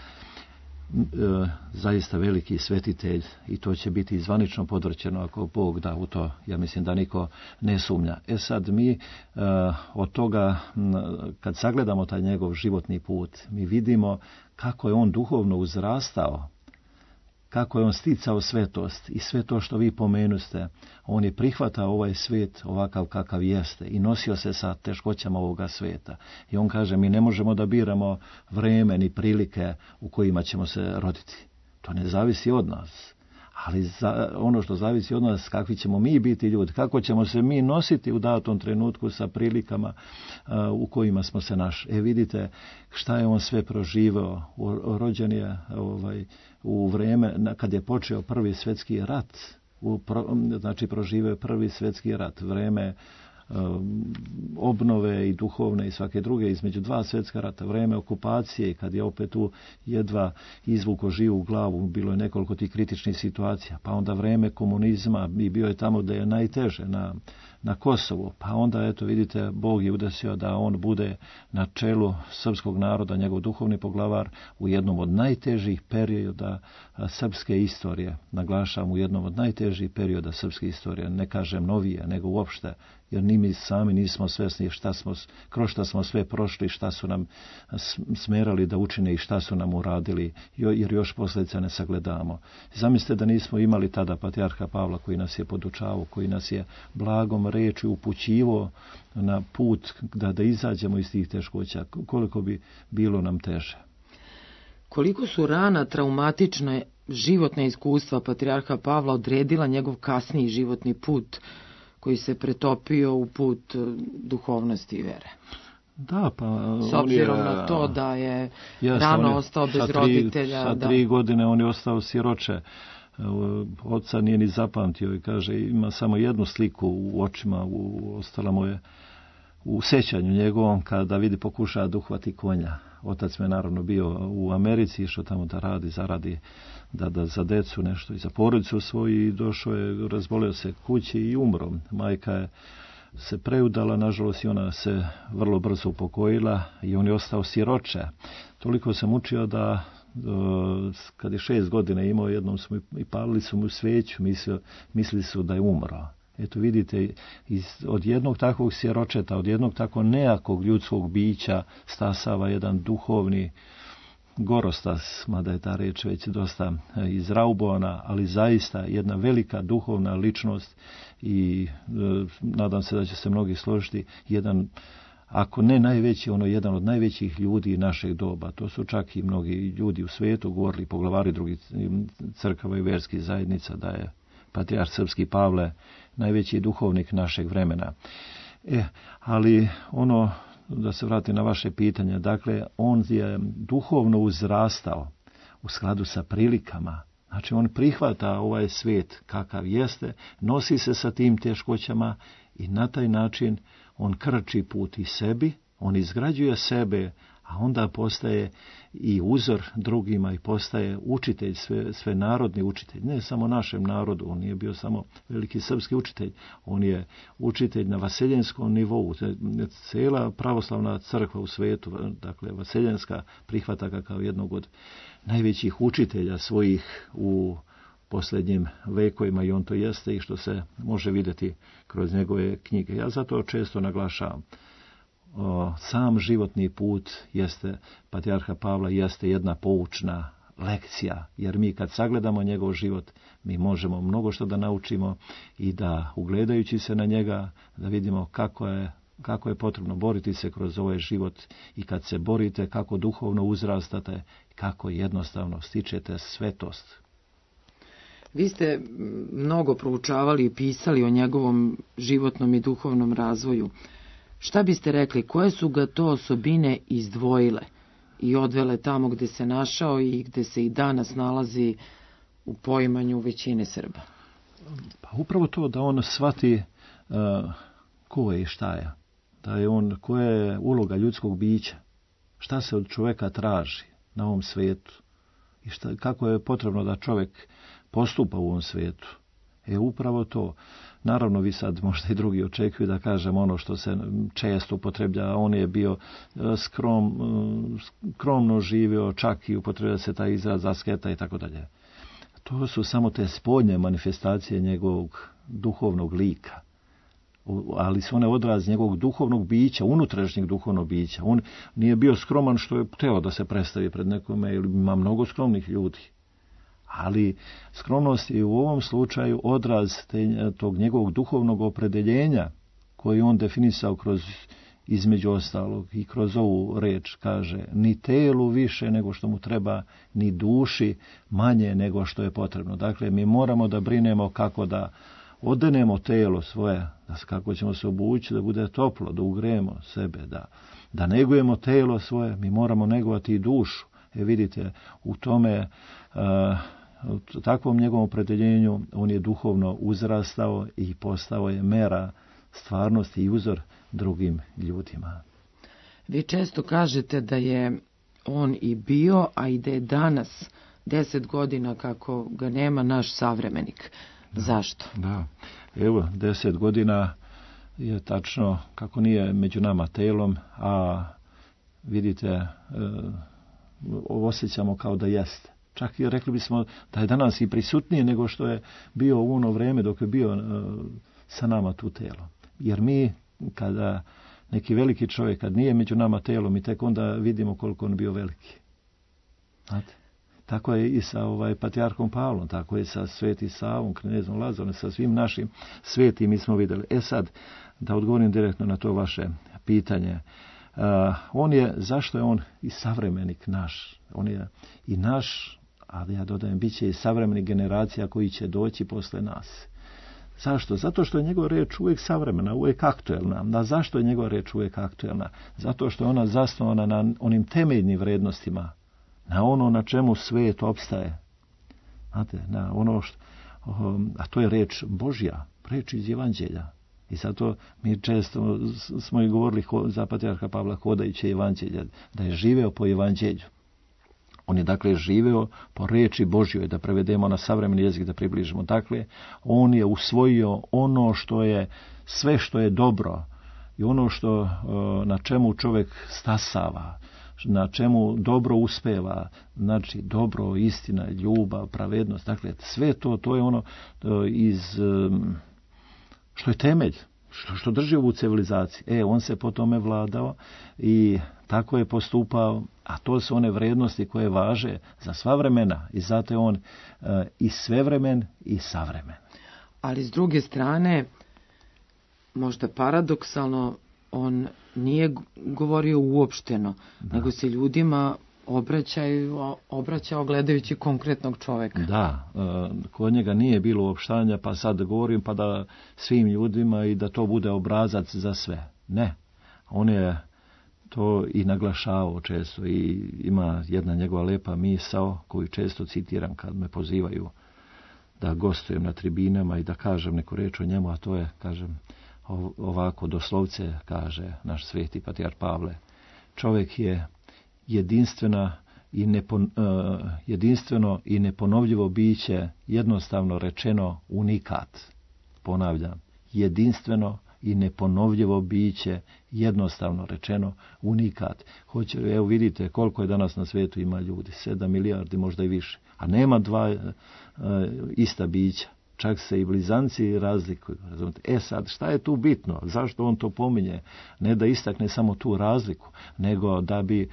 E, zaista veliki svetitelj i to će biti zvanično podvrćeno ako Bog da u to, ja mislim da niko ne sumnja. E sad mi e, od toga kad sagledamo taj njegov životni put, mi vidimo kako je on duhovno uzrastao, kako je on sticao svetost i sve to što vi pomenuste, on je prihvatao ovaj svijet ovakav kakav jeste i nosio se sa teškoćama ovoga svijeta. I on kaže, mi ne možemo da biramo vreme ni prilike u kojima ćemo se roditi. To ne zavisi od nas. Ali za, ono što zavisi od nas, kakvi ćemo mi biti ljudi, kako ćemo se mi nositi u datom trenutku sa prilikama uh, u kojima smo se našli. E vidite šta je on sve proživao. Rođen je ovaj, u vrijeme kad je počeo prvi svjetski rat. U pro, znači proživao prvi svjetski rat. Vrijeme obnove i duhovne i svake druge između dva svjetska rata, vrijeme okupacije, kad je opet tu jedva izvuko živu glavu, bilo je nekoliko tih kritičnih situacija, pa onda vrijeme komunizma i bio je tamo da je najteže na, na Kosovu, pa onda eto vidite Bog je udesio da on bude na čelu srpskog naroda, njegov duhovni poglavar u jednom od najtežih perioda srpske istorije, naglašavam u jednom od najtežih perioda srpske istorije, ne kažem novije, nego uopšte, jer ni mi sami nismo svjesni šta smo, kroz šta smo sve prošli, šta su nam smerali da učine i šta su nam uradili, jer još posljedica ne sagledamo. Zamislite da nismo imali tada patrijarha Pavla koji nas je podučavao, koji nas je blagom reči upućivao na put da, da izađemo iz tih teškoća, koliko bi bilo nam teže. Koliko su rana traumatična životna iskustva patrijarha Pavla odredila njegov kasniji životni put, koji se pretopio u put duhovnosti i vere. Da, pa s obzirom je, na to da je jest, rano je, ostao bez tri, roditelja. Sa da. tri godine on je ostao siroče. Oca nije ni zapamtio i kaže ima samo jednu sliku u očima, u, ostala mu je u sećanju njegovom kada vidi pokušava da uhvati konja. Otac me naravno bio u Americi, išao tamo da radi, zaradi da, da za decu nešto i za porodicu svoju i došao je, razbolio se kući i umro. Majka je se preudala, nažalost i ona se vrlo brzo upokojila i on je ostao siroče. Toliko sam učio da uh, kad je šest godina imao, jednom smo i palili su mu sveću, mislio, mislili su da je umro. Eto vidite, iz, od jednog takvog siročeta, od jednog tako nejakog ljudskog bića stasava jedan duhovni gorostas, mada je ta reč već dosta izraubovana, ali zaista jedna velika duhovna ličnost i e, nadam se da će se mnogi složiti, jedan, ako ne najveći, ono jedan od najvećih ljudi našeg doba. To su čak i mnogi ljudi u svijetu govorili, poglavari drugih crkava i verskih zajednica, da je patrijarh srpski Pavle najveći duhovnik našeg vremena. E, ali ono, da se vrati na vaše pitanje, dakle, on je duhovno uzrastao u skladu sa prilikama. Znači, on prihvata ovaj svijet kakav jeste, nosi se sa tim teškoćama i na taj način on krči put i sebi On izgrađuje sebe, a onda postaje i uzor drugima i postaje učitelj, sve, sve narodni učitelj. Ne samo našem narodu, on nije bio samo veliki srpski učitelj, on je učitelj na vaseljenskom nivou. Cijela pravoslavna crkva u svijetu, dakle vaseljenska, prihvata ga kao jednog od najvećih učitelja svojih u posljednjim vekovima i on to jeste i što se može vidjeti kroz njegove knjige. Ja zato često naglašavam. O, sam životni put jeste, patrijarha Pavla jeste jedna poučna lekcija, jer mi kad sagledamo njegov život, mi možemo mnogo što da naučimo i da ugledajući se na njega, da vidimo kako je, kako je potrebno boriti se kroz ovaj život i kad se borite, kako duhovno uzrastate, kako jednostavno stičete svetost. Vi ste mnogo proučavali i pisali o njegovom životnom i duhovnom razvoju. Šta biste rekli, koje su ga to osobine izdvojile i odvele tamo gde se našao i gde se i danas nalazi u poimanju većine Srba? Pa upravo to da on shvati uh, ko je i šta je. Da je on, koja je uloga ljudskog bića. Šta se od čovjeka traži na ovom svijetu. I šta, kako je potrebno da čovjek postupa u ovom svijetu. E upravo to. Naravno, vi sad možda i drugi očekuju da kažem ono što se često upotreblja. On je bio skrom, skromno živio, čak i upotreblja se taj izraz asketa i tako dalje. To su samo te spoljne manifestacije njegovog duhovnog lika. Ali su one odraz njegovog duhovnog bića, unutrašnjeg duhovnog bića. On nije bio skroman što je hteo da se predstavi pred nekome, ili ima mnogo skromnih ljudi. Ali skromnost je u ovom slučaju odraz te, tog njegovog duhovnog opredeljenja koji on definisao kroz, između ostalog, i kroz ovu reč kaže, ni telu više nego što mu treba, ni duši manje nego što je potrebno. Dakle, mi moramo da brinemo kako da odenemo telo svoje, da kako ćemo se obući, da bude toplo, da ugrejemo sebe, da, da negujemo telo svoje, mi moramo negovati i dušu. E vidite, u tome, u takvom njegovom opredeljenju, on je duhovno uzrastao i postao je mera stvarnosti i uzor drugim ljudima. Vi često kažete da je on i bio, a i da je danas, deset godina kako ga nema, naš savremenik. Da, zašto? Da, evo, deset godina je tačno kako nije među nama telom, a vidite, e, osjećamo kao da jeste. Čak i rekli bismo da je danas i prisutnije nego što je bio u ono vrijeme dok je bio e, sa nama tu telo. Jer mi, kada neki veliki čovjek, kad nije među nama telom, mi tek onda vidimo koliko on bio veliki. Znate? Tako je i sa ovaj patrijarhom Pavlom, tako je sa Sveti Savom, knezom Lazarom, sa svim našim svetim mi smo vidjeli. E sad, da odgovorim direktno na to vaše pitanje. Uh, on je, zašto je on i savremenik naš? On je i naš, ali ja dodajem, bit će i savremenih generacija koji će doći posle nas. Zašto? Zato što je njegova reč uvijek savremena, uvijek aktuelna. A zašto je njegova reč uvijek aktuelna? Zato što je ona zasnovana na onim temeljnim vrednostima, na ono na čemu svijet opstaje. Znate, na ono što, a to je reč Božja, reč iz Evanđelja. I zato mi često smo i govorili za patrijarha Pavla hodajući Evanđelja, da je živeo po Evanđelju. On je dakle živeo po reči Božjoj, da prevedemo na savremeni jezik, da približimo. Dakle, on je usvojio ono što je, sve što je dobro i ono što, na čemu čovjek stasava, na čemu dobro uspeva, znači dobro, istina, ljubav, pravednost, dakle sve to, to je ono iz, što je temelj, što, što drži ovu civilizaciju. E, on se po tome vladao i tako je postupao, a to su one vrednosti koje važe za sva vremena i zato je on uh, i svevremen i savremen. Ali s druge strane, možda paradoksalno, on nije govorio uopšteno, da. Nego se ljudima obraćaju, obraćao gledajući konkretnog čovjeka. Da, kod njega nije bilo uopštanja, pa sad govorim pa da svim ljudima i da to bude obrazac za sve. Ne, on je to i naglašavao često i ima jedna njegova lepa misao koju često citiram kad me pozivaju da gostujem na tribinama i da kažem neku reč o njemu, a to je, kažem, ovako doslovce kaže naš sveti patrijarh Pavle. Čovjek je jedinstvena i nepon, uh, jedinstveno i neponovljivo biće, jednostavno rečeno unikat. Ponavljam, jedinstveno i neponovljivo biće, jednostavno rečeno unikat. Hoće, evo vidite koliko je danas na svijetu ima ljudi, sedam milijardi, možda i više. A nema dva uh, ista bića. Čak se i blizanci razlikuju. Razumite? E sad, šta je tu bitno? Zašto on to pominje? Ne da istakne samo tu razliku, nego da bi,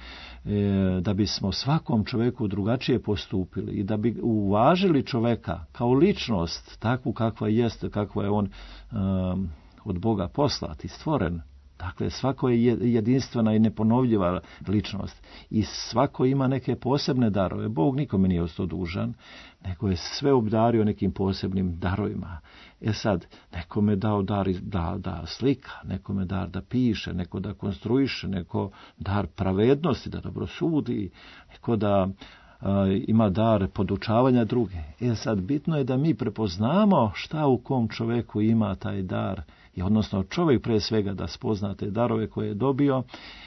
e, da bismo svakom čovjeku drugačije postupili i da bi uvažili čovjeka kao ličnost, takvu kakva jeste, kakva je on um, od Boga poslat i stvoren. Dakle, svako je jedinstvena i neponovljiva ličnost i svako ima neke posebne darove. Bog nikome nije ostao dužan, nego je sve obdario nekim posebnim darovima. E sad, nekome dao dar da, da slika, nekome dar da piše, neko da konstruiše, neko dar pravednosti, da dobro sudi, neko da a, ima dar podučavanja druge. E sad, bitno je da mi prepoznamo šta u kom čovjeku ima taj dar, i odnosno čovjek pre svega da spozna te darove koje je dobio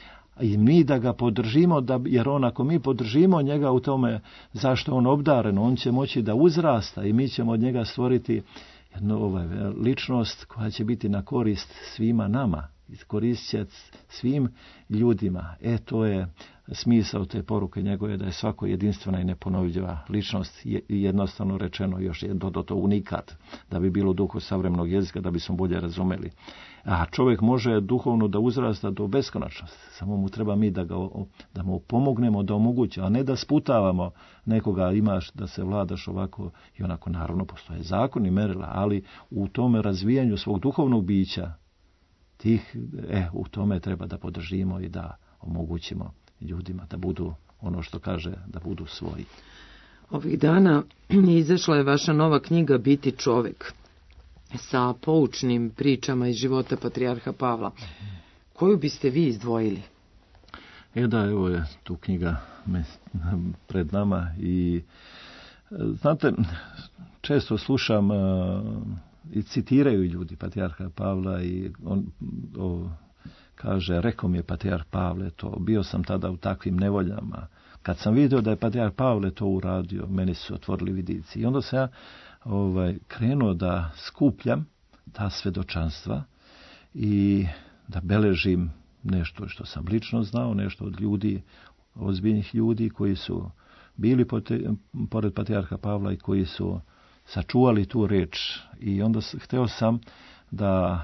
i mi da ga podržimo, da, jer on ako mi podržimo njega u tome zašto on obdaren, on će moći da uzrasta i mi ćemo od njega stvoriti jednu ovaj, ličnost koja će biti na korist svima nama, koristit će svim ljudima. E to je smisao te poruke njegove, da je svako jedinstvena i neponovljiva ličnost, jednostavno rečeno još je do, do to unikat, da bi bilo u duhu savremenog jezika, da bismo bolje razumeli. A čovjek može duhovno da uzrasta do beskonačnosti, samo mu treba mi da, ga, da mu pomognemo, da omogućimo, a ne da sputavamo nekoga, imaš da se vladaš ovako i onako. Naravno postoje zakon i merila, ali u tome razvijanju svog duhovnog bića, tih, e, u tome treba da podržimo i da omogućimo ljudima da budu ono što kaže, da budu svoji. Ovih dana izašla je vaša nova knjiga Biti čovjek sa poučnim pričama iz života patrijarha Pavla. Koju biste vi izdvojili? E da, evo je tu knjiga pred nama i znate, često slušam i citiraju ljudi patrijarha Pavla i on o, kaže, rekao mi je patrijarh Pavle to, bio sam tada u takvim nevoljama. Kad sam vidio da je patrijarh Pavle to uradio, meni su otvorili vidici. I onda sam ja ovaj, krenuo da skupljam ta svedočanstva i da beležim nešto što sam lično znao, nešto od ljudi, ozbiljnih ljudi koji su bili pored patrijarha Pavla i koji su sačuvali tu reč. I onda hteo sam da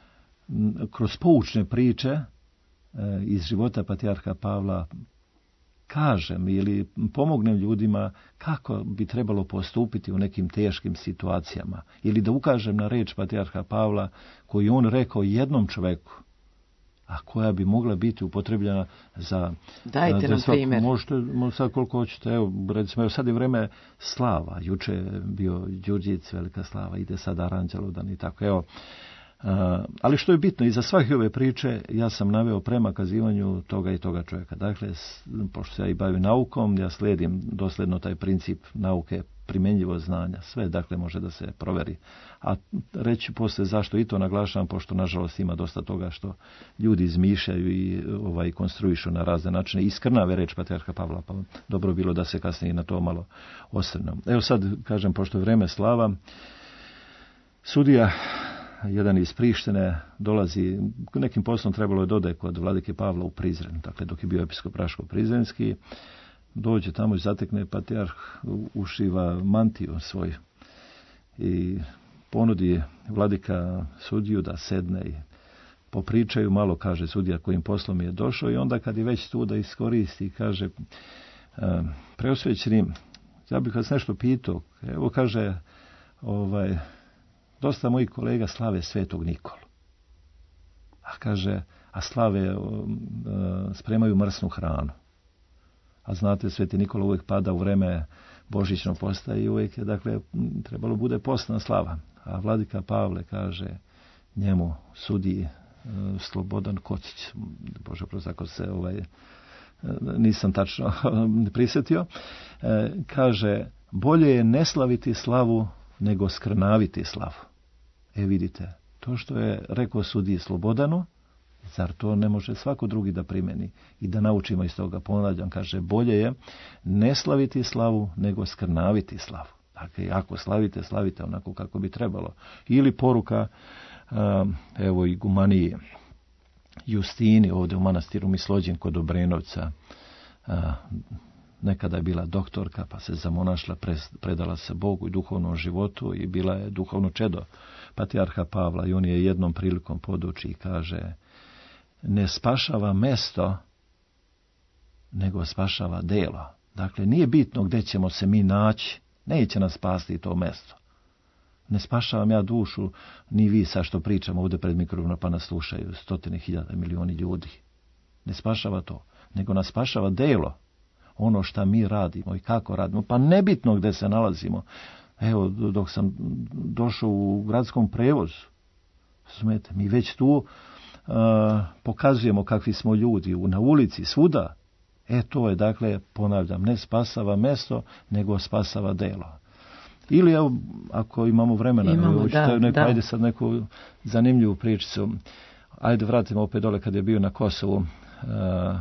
kroz poučne priče e, iz života patrijarha Pavla kažem ili pomognem ljudima kako bi trebalo postupiti u nekim teškim situacijama. Ili da ukažem na reč patrijarha Pavla koju on rekao jednom čovjeku, a koja bi mogla biti upotrebljena za... Dajte nam primjer. Možete, sad koliko hoćete, evo, recimo, evo sad je vreme slava, juče je bio Đurđic, velika slava, ide sad Aranđelodan i tako, evo. Uh, ali što je bitno, iza svake ove priče ja sam naveo prema kazivanju toga i toga čovjeka. Dakle, pošto se ja i bavim naukom, ja slijedim dosljedno taj princip nauke, primjenjivo znanja. Sve, dakle, može da se proveri. A reći poslije zašto i to naglašavam, pošto nažalost ima dosta toga što ljudi izmišljaju i ovaj, konstruišu na razne načine. Iskrnave reč patrijarha Pavla, pa dobro bilo da se kasnije na to malo osvrnem. Evo sad, kažem, pošto je vreme slava, sudija jedan iz Prištine dolazi, nekim poslom trebalo je dode kod vladike Pavla u Prizren, dakle dok je bio episkop Raško-Prizrenski, dođe tamo i zatekne patrijarh, ušiva mantiju svoju i ponudi vladika sudiju da sedne i popričaju malo, kaže sudija kojim poslom je došao, i onda kad je već tu da iskoristi, kaže, preosvećeni, ja bih vas nešto pitao, evo kaže, ovaj, dosta mojih kolega slave Svetog Nikolu. A kaže, a slave uh, spremaju mrsnu hranu. A znate, Sveti Nikola uvijek pada u vreme božićnog posta i uvijek je, dakle, trebalo bude postna slava. A vladika Pavle kaže njemu, sudi uh, Slobodan Kocić, Bože prosto ako se ovaj, nisam tačno prisjetio, uh, kaže, bolje je ne slaviti slavu nego skrnaviti slavu. E vidite, To što je rekao sudiji Slobodanu, zar to ne može svako drugi da primeni i da naučimo iz toga? Ponavljam, kaže, bolje je ne slaviti slavu nego skrnaviti slavu. Dakle, ako slavite, slavite onako kako bi trebalo. Ili poruka, evo i gumaniji Justini ovdje u manastiru Mislođin kod Obrenovca, nekada je bila doktorka, pa se zamonašla, predala se Bogu i duhovnom životu i bila je duhovno čedo patrijarha Pavla i on je jednom prilikom poduči i kaže, ne spašava mesto, nego spašava delo. Dakle, nije bitno gdje ćemo se mi naći, neće nas spasti to mesto. Ne spašavam ja dušu, ni vi sa što pričamo ovdje pred mikrofonom pa nas slušaju stotine hiljada, milioni ljudi. Ne spašava to, nego nas spašava delo. Ono što mi radimo i kako radimo, pa nebitno gdje se nalazimo. Evo, dok sam došao u gradskom prevozu, smete, mi već tu uh, pokazujemo kakvi smo ljudi na ulici, svuda. E to je, dakle, ponavljam, ne spasava mesto, nego spasava delo. Ili, evo, ako imamo vremena, imamo, da, neko, da. Ajde sad neku zanimljivu pričicu. Ajde, vratimo opet dole kad je bio na Kosovu. Uh,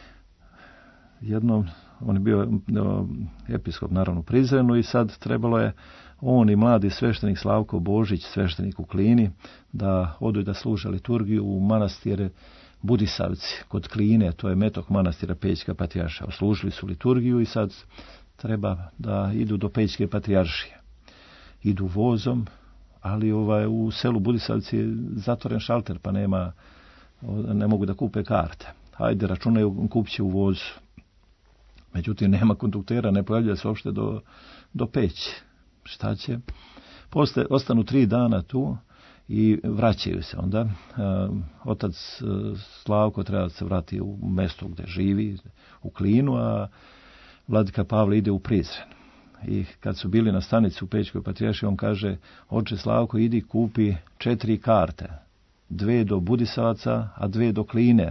jednom, on je bio no, episkop naravno u Prizrenu i sad trebalo je on i mladi sveštenik Slavko Božić, sveštenik u Klini, da odu i da služe liturgiju u manastire Budisavci kod Kline, to je metok manastira Pećka patrijarša. Oslužili su liturgiju i sad treba da idu do Pećke patrijaršije. Idu vozom, ali ovaj, u selu Budisavci je zatvoren šalter, pa nema, ne mogu da kupe karte. Hajde, računaju, kupit će u vozu. Međutim, nema konduktera, ne pojavlja se uopšte do, do Peći. Šta će? Posle, ostanu tri dana tu i vraćaju se. Onda uh, otac uh, Slavko treba da se vrati u mesto gdje živi, u Klinu, a vladika Pavle ide u Prizren. I kad su bili na stanici u Pećkoj patrijaršiji, on kaže, oče Slavko, idi kupi četiri karte. Dve do Budisavaca, a dve do Kline.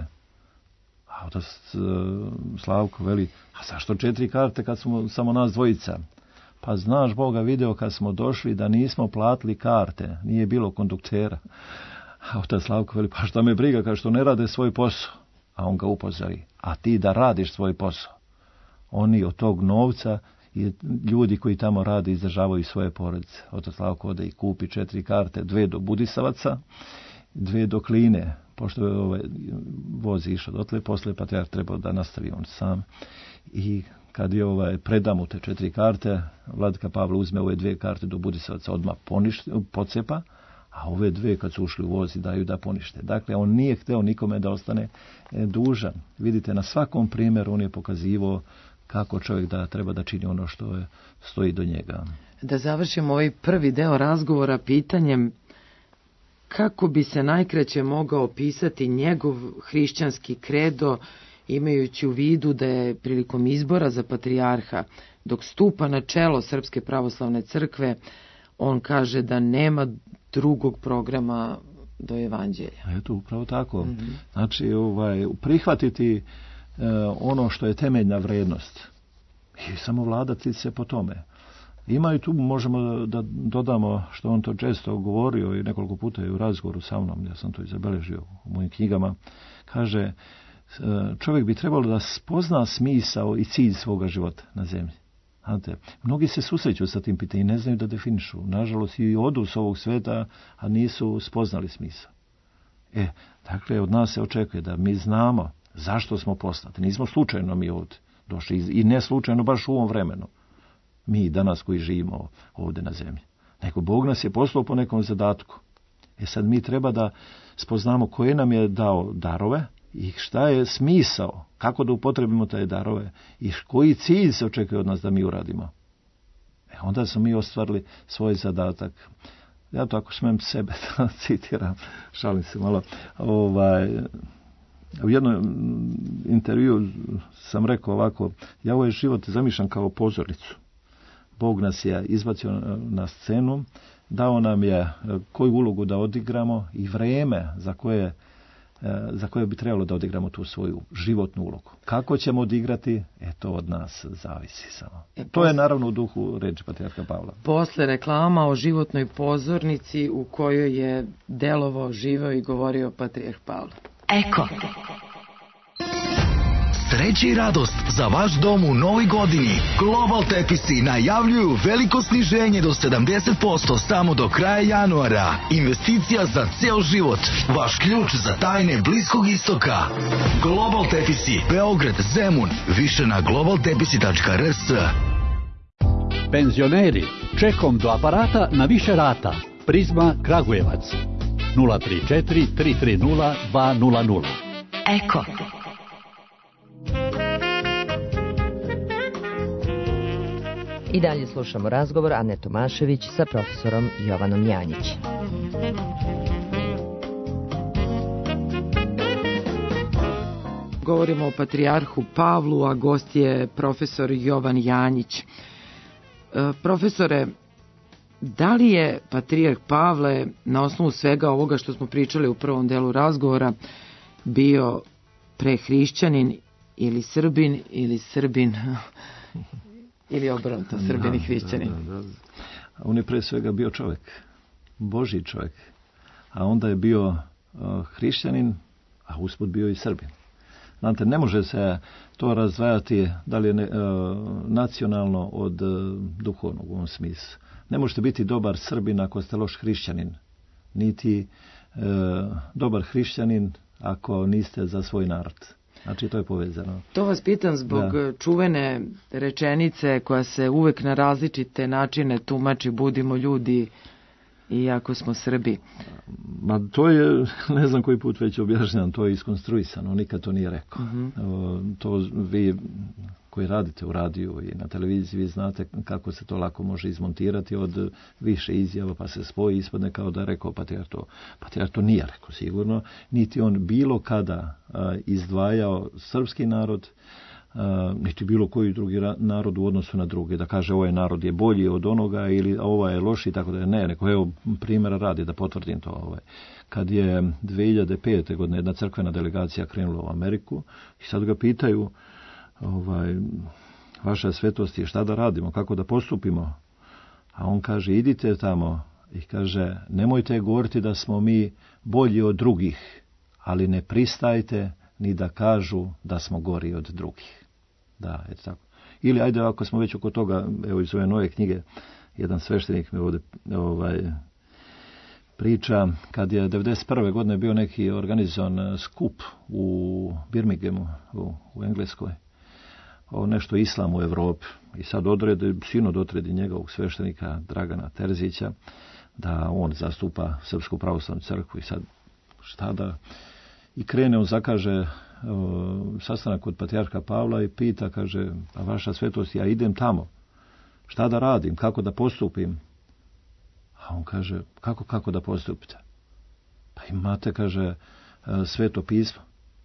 A otac uh, Slavko veli, a zašto četiri karte kad smo samo nas dvojica? Pa znaš, Boga video kad smo došli da nismo platili karte, nije bilo konduktera. A otac Slavko veli, pa šta me briga kad što ne rade svoj posao? A on ga upozori, a ti da radiš svoj posao. Oni od tog novca i ljudi koji tamo rade izdržavaju svoje porodice. Otac Slavko ode i kupi četiri karte, dve do Budisavaca, dve do Kline. Pošto je ovaj voz išao dotle, posle patrijarh trebao da nastavi on sam. I kad je ovaj, predam u te četiri karte, vladika Pavle uzme ove dve karte do Budisavaca, odmah poništi, pocepa, a ove dve kad su ušli u voz i daju da ponište. Dakle, on nije hteo nikome da ostane e, dužan. Vidite, na svakom primjeru on je pokazivao kako čovjek da treba da čini ono što je, stoji do njega. Da završimo ovaj prvi deo razgovora pitanjem kako bi se najkraće mogao opisati njegov hrišćanski kredo, imajući u vidu da je prilikom izbora za patrijarha, dok stupa na čelo Srpske pravoslavne crkve, on kaže da nema drugog programa do evanđelja. Eto, upravo tako. Mm-hmm. Znači, ovaj, prihvatiti e, ono što je temeljna vrednost i samo vladati se po tome. Ima i tu, možemo da dodamo, što on to često govorio i nekoliko puta je u razgovoru sa mnom, ja sam to i zabeležio u mojim knjigama, kaže, čovjek bi trebalo da spozna smisao i cilj svoga života na zemlji. Znate, mnogi se susreću sa tim pitanjem i ne znaju da definišu. Nažalost, i odu s ovog sveta, a nisu spoznali smisao. E, dakle, od nas se očekuje da mi znamo zašto smo poslati. Nismo slučajno mi ovdje došli i ne slučajno baš u ovom vremenu. Mi danas koji živimo ovdje na zemlji. Nego Bog nas je poslao po nekom zadatku. E sad mi treba da spoznamo koje nam je dao darove i šta je smisao, kako da upotrebimo te darove i koji cilj se očekuje od nas da mi uradimo. E onda smo mi ostvarili svoj zadatak. Ja to ako smem sebe da citiram, šalim se malo, ovaj, u jednom intervju sam rekao ovako, ja ovaj život zamišljam kao pozornicu. Bog nas je izbacio na scenu, dao nam je koju ulogu da odigramo i vrijeme za koje za koje bi trebalo da odigramo tu svoju životnu ulogu. Kako ćemo odigrati, e, to od nas zavisi samo. E, to je naravno u duhu reči patrijarha Pavla. Posle reklama o životnoj pozornici u kojoj je delovao, živeo i govorio patrijarh Pavle. Eko. Sreća i radost za vaš dom u novoj godini. Global Tepisi najavljuju veliko sniženje do sedamdeset posto samo do kraja januara. Investicija za ceo život. Vaš ključ za tajne Bliskog istoka. Global Tepisi, Beograd, Zemun. Više na global tepisi tačka r s. Penzioneri, čekom do aparata na više rata. Prizma Kragujevac. nula tri četiri tri tri nula dva nula nula. Eko. I dalje slušamo razgovor Ane Tomašević sa profesorom Jovanom Janjić. Govorimo o patrijarhu Pavlu, a gost je profesor Jovan Janjić. E, profesore, da li je patrijarh Pavle na osnovu svega ovoga što smo pričali u prvom delu razgovora bio prehrišćanin ili Srbin ili Srbin ili obrnuto, Srbin i hrišćanin? Da, da, da. On je pre svega bio čovjek, Božji čovjek, a onda je bio uh, hrišćanin, a usput bio i Srbin. Znate, ne može se to razdvajati da li je ne, uh, nacionalno od uh, duhovnog u ovom smislu. Ne možete biti dobar Srbin ako ste loš hrišćanin, niti uh, dobar hrišćanin ako niste za svoj narod. Znači, to je povezano. To vas pitam zbog da. čuvene rečenice koja se uvek na različite načine tumači: budimo ljudi iako smo Srbi. Ma to je, ne znam koji put već objašnjam, to je iskonstruisano, nikad to nije rekao. Uh-huh. To vi koji radite u radiju i na televiziji, vi znate kako se to lako može izmontirati od više izjava, pa se spoji, ispadne kao da je rekao patrijarh to. Patrijarh to nije rekao sigurno, niti on bilo kada a, izdvajao srpski narod, a, niti bilo koji drugi narod u odnosu na druge, da kaže ovaj narod je bolji od onoga ili ovaj je loši, tako da je ne, neko evo primjera radi da potvrdim to. Ovaj. Kad je dve hiljade pete. godine jedna crkvena delegacija krenula u Ameriku i sad ga pitaju, ovaj, vaša svetost je šta da radimo, kako da postupimo, a on kaže idite tamo i kaže nemojte govoriti da smo mi bolji od drugih, ali ne pristajte ni da kažu da smo gori od drugih. Da, eto tako. Ili ajde, ako smo već oko toga, evo iz ove nove knjige jedan sveštenik mi ovdje ovaj, priča, kad je devedeset prve. godine bio neki organizovan skup u Birminghamu u, u Engleskoj, o nešto islam u Evropi, i sad odredi, sinod odredi njegovog sveštenika Dragana Terzića da on zastupa Srpsku pravoslavnu crkvu i sad šta da, i krene on zakaže o, sastanak kod patrijarha Pavla i pita, kaže, a vaša svetost, ja idem tamo, šta da radim, kako da postupim? A on kaže, kako, kako da postupite? Pa imate, kaže, Sveto pismo.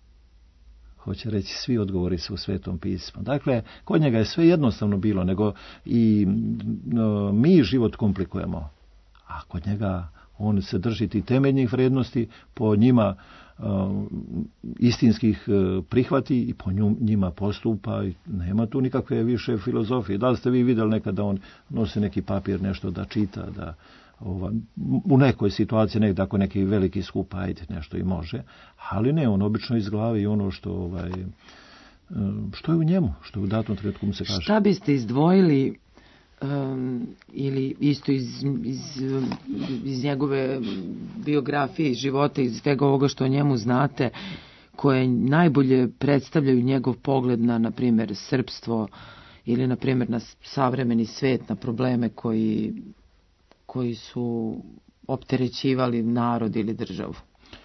Hoće reći, svi odgovori su u Svetom pismu. Dakle, kod njega je sve jednostavno bilo, nego i no, mi život komplikujemo. A kod njega on se drži tih temeljnih vrijednosti, po njima uh, istinskih uh, prihvati i po njima postupa. I nema tu nikakve više filozofije. Da li ste vi vidjeli nekad da on nosi neki papir, nešto da čita, da ova, u nekoj situaciji nekda ako neki veliki skup, ajde nešto i može, ali ne, on obično iz glave i ono što ovaj, što je u njemu, što je u datom trenutku mu se kaže. Šta biste izdvojili um, ili isto iz, iz, iz njegove biografije, iz života, iz svega ovoga što o njemu znate, koje najbolje predstavljaju njegov pogled na, na primjer, srpstvo ili, na primjer, na savremeni svet, na probleme koji koji su opterećivali narod ili državu?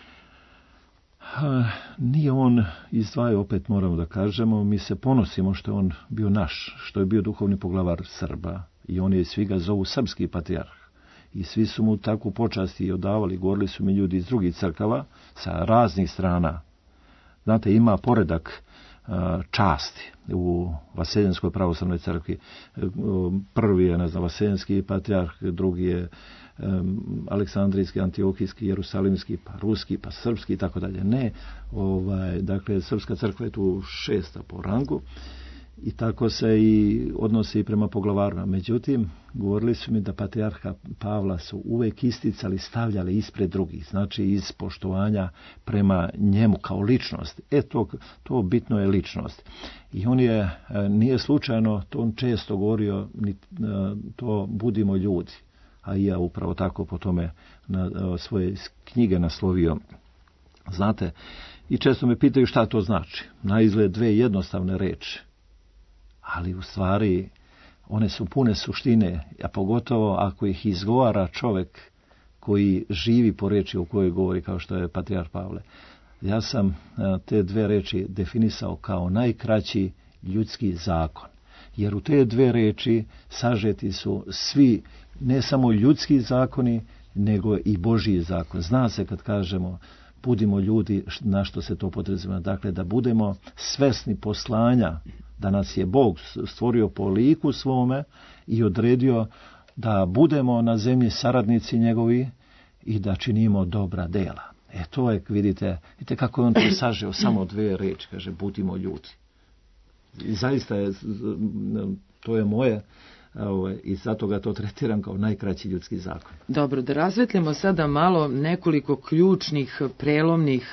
Ha, nije on izdvajao, opet moramo da kažemo, mi se ponosimo što je on bio naš, što je bio duhovni poglavar Srba i on je, svi ga zovu srpski patrijarh. I svi su mu takvu počast i odavali, govorili su mi ljudi iz drugih crkava sa raznih strana. Znate, ima poredak časti u Vaseljenskoj pravoslavnoj crkvi. Prvi je, ne znam, Vaseljenski patrijarh, drugi je um, Aleksandrijski, Antiohijski, Jerusalimski, pa Ruski, pa Srpski i tako dalje. Ne, ovaj, dakle, Srpska crkva je tu šesta po rangu i tako se i odnosi prema poglavarima. Međutim, govorili su mi da patrijarha Pavla su uvijek isticali, stavljali ispred drugih, znači iz poštovanja prema njemu kao ličnost. E, to, to bitno je ličnost. I on je, nije slučajno, to on često govorio, to budimo ljudi. A i ja upravo tako po tome na svoje knjige naslovio. Znate, i često me pitaju šta to znači. Na izgled dve jednostavne reči, ali u stvari one su pune suštine, a pogotovo ako ih izgovara čovjek koji živi po reči o kojoj govori, kao što je patrijarh Pavle. Ja sam te dve reči definisao kao najkraći ljudski zakon, jer u te dve reči sažeti su svi, ne samo ljudski zakoni, nego i Božji zakon. Zna se kad kažemo budimo ljudi, na što se to podrazumijeva. Dakle, da budemo svesni poslanja, da nas je Bog stvorio po liku svome i odredio da budemo na zemlji saradnici njegovi i da činimo dobra dela. E to je, vidite, vidite kako je on to sažeo, samo dve reči, kaže, budimo ljudi. I zaista je, to je moje, i zato ga to tretiram kao najkraći ljudski zakon. Dobro, da razvetlimo sada malo nekoliko ključnih, prelomnih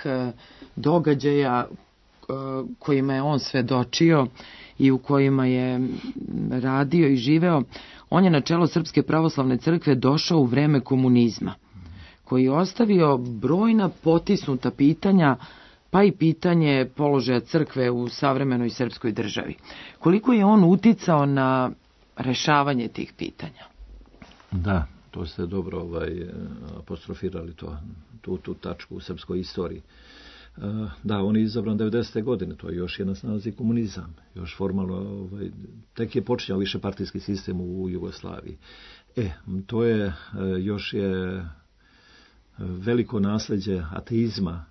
događaja kojima je on svedočio i u kojima je radio i živeo. On je na čelo Srpske pravoslavne crkve došao u vreme komunizma, koji je ostavio brojna potisnuta pitanja, pa i pitanje položaja crkve u savremenoj srpskoj državi. Koliko je on uticao na rešavanje tih pitanja? Da, to ste dobro ovaj, apostrofirali to, tu, tu tačku u srpskoj istoriji. Da, on je izabran devedesete godine, to je još jedna snazi komunizam, još formalno, ovaj, tek je počinjao više partijski sistem u Jugoslaviji. E, to je, još je veliko nasljeđe ateizma,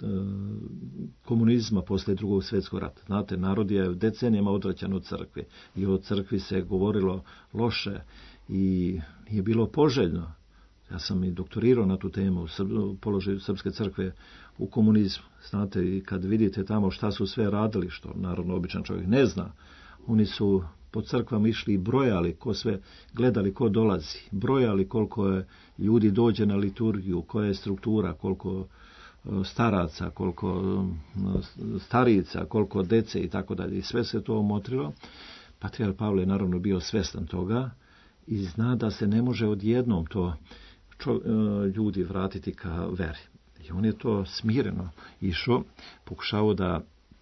komunizma posle drugog svjetskog rata. Znate, narod je decenijama odvraćan od crkve i o crkvi se govorilo loše i nije bilo poželjno. Ja sam i doktorirao na tu temu, u položaju Srpske crkve u komunizmu. Znate, i kad vidite tamo šta su sve radili, što naravno običan čovjek ne zna, oni su po crkvama išli i brojali ko sve, gledali ko dolazi, brojali koliko je ljudi dođe na liturgiju, koja je struktura, koliko staraca, koliko starica, koliko dece i tako dalje. I sve se to omotrilo. Patrijarh Pavle je naravno bio svjestan toga i zna da se ne može odjednom to čo, ljudi vratiti ka veri. I on je to smireno išao, pokušao da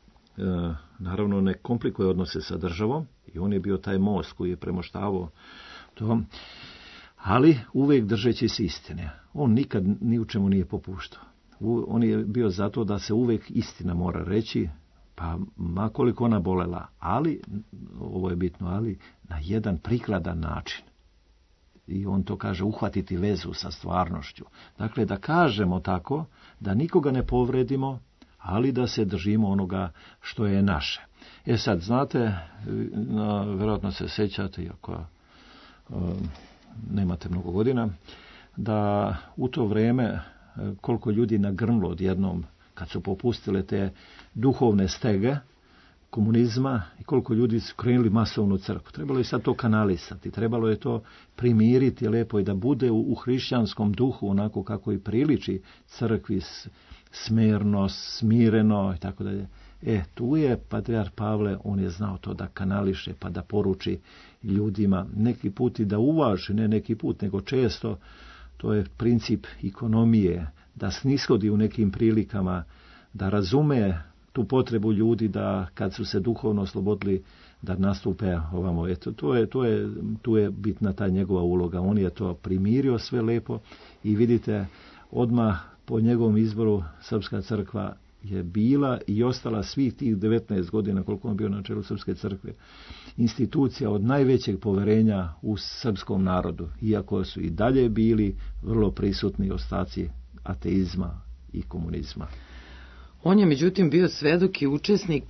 naravno ne komplikuje odnose sa državom i on je bio taj most koji je premoštavao to, ali uvijek držeći se istine. On nikad ni u čemu nije popuštao. On je bio zato da se uvijek istina mora reći, pa makoliko ona bolela, ali, ovo je bitno, ali na jedan prikladan način. I on to kaže, uhvatiti vezu sa stvarnošću. Dakle, da kažemo tako, da nikoga ne povredimo, ali da se držimo onoga što je naše. E sad, znate, no, vjerojatno se sjećate, iako um, nemate mnogo godina, da u to vrijeme koliko ljudi nagrnulo odjednom kad su popustile te duhovne stege komunizma i koliko ljudi su krenuli masovnu crkvu. Trebalo je sad to kanalisati, trebalo je to primiriti lijepo i da bude u, u hrišćanskom duhu onako kako i priliči crkvi, smerno, smireno i tako dalje. E, tu je patrijarh Pavle, on je znao to da kanališe pa da poruči ljudima neki put i da uvaži, ne neki put, nego često. To je princip ekonomije, da snishodi u nekim prilikama, da razume tu potrebu ljudi da kad su se duhovno oslobodili da nastupe ovamo. Eto, to je, to je, tu je bitna ta njegova uloga. On je to primirio sve lepo i vidite, odmah po njegovom izboru Srpska crkva je bila i ostala svih tih devetnaest godina koliko on bio na čelu Srpske crkve institucija od najvećeg poverenja u srpskom narodu, iako su i dalje bili vrlo prisutni ostaci ateizma i komunizma. On je međutim bio svedok i učesnik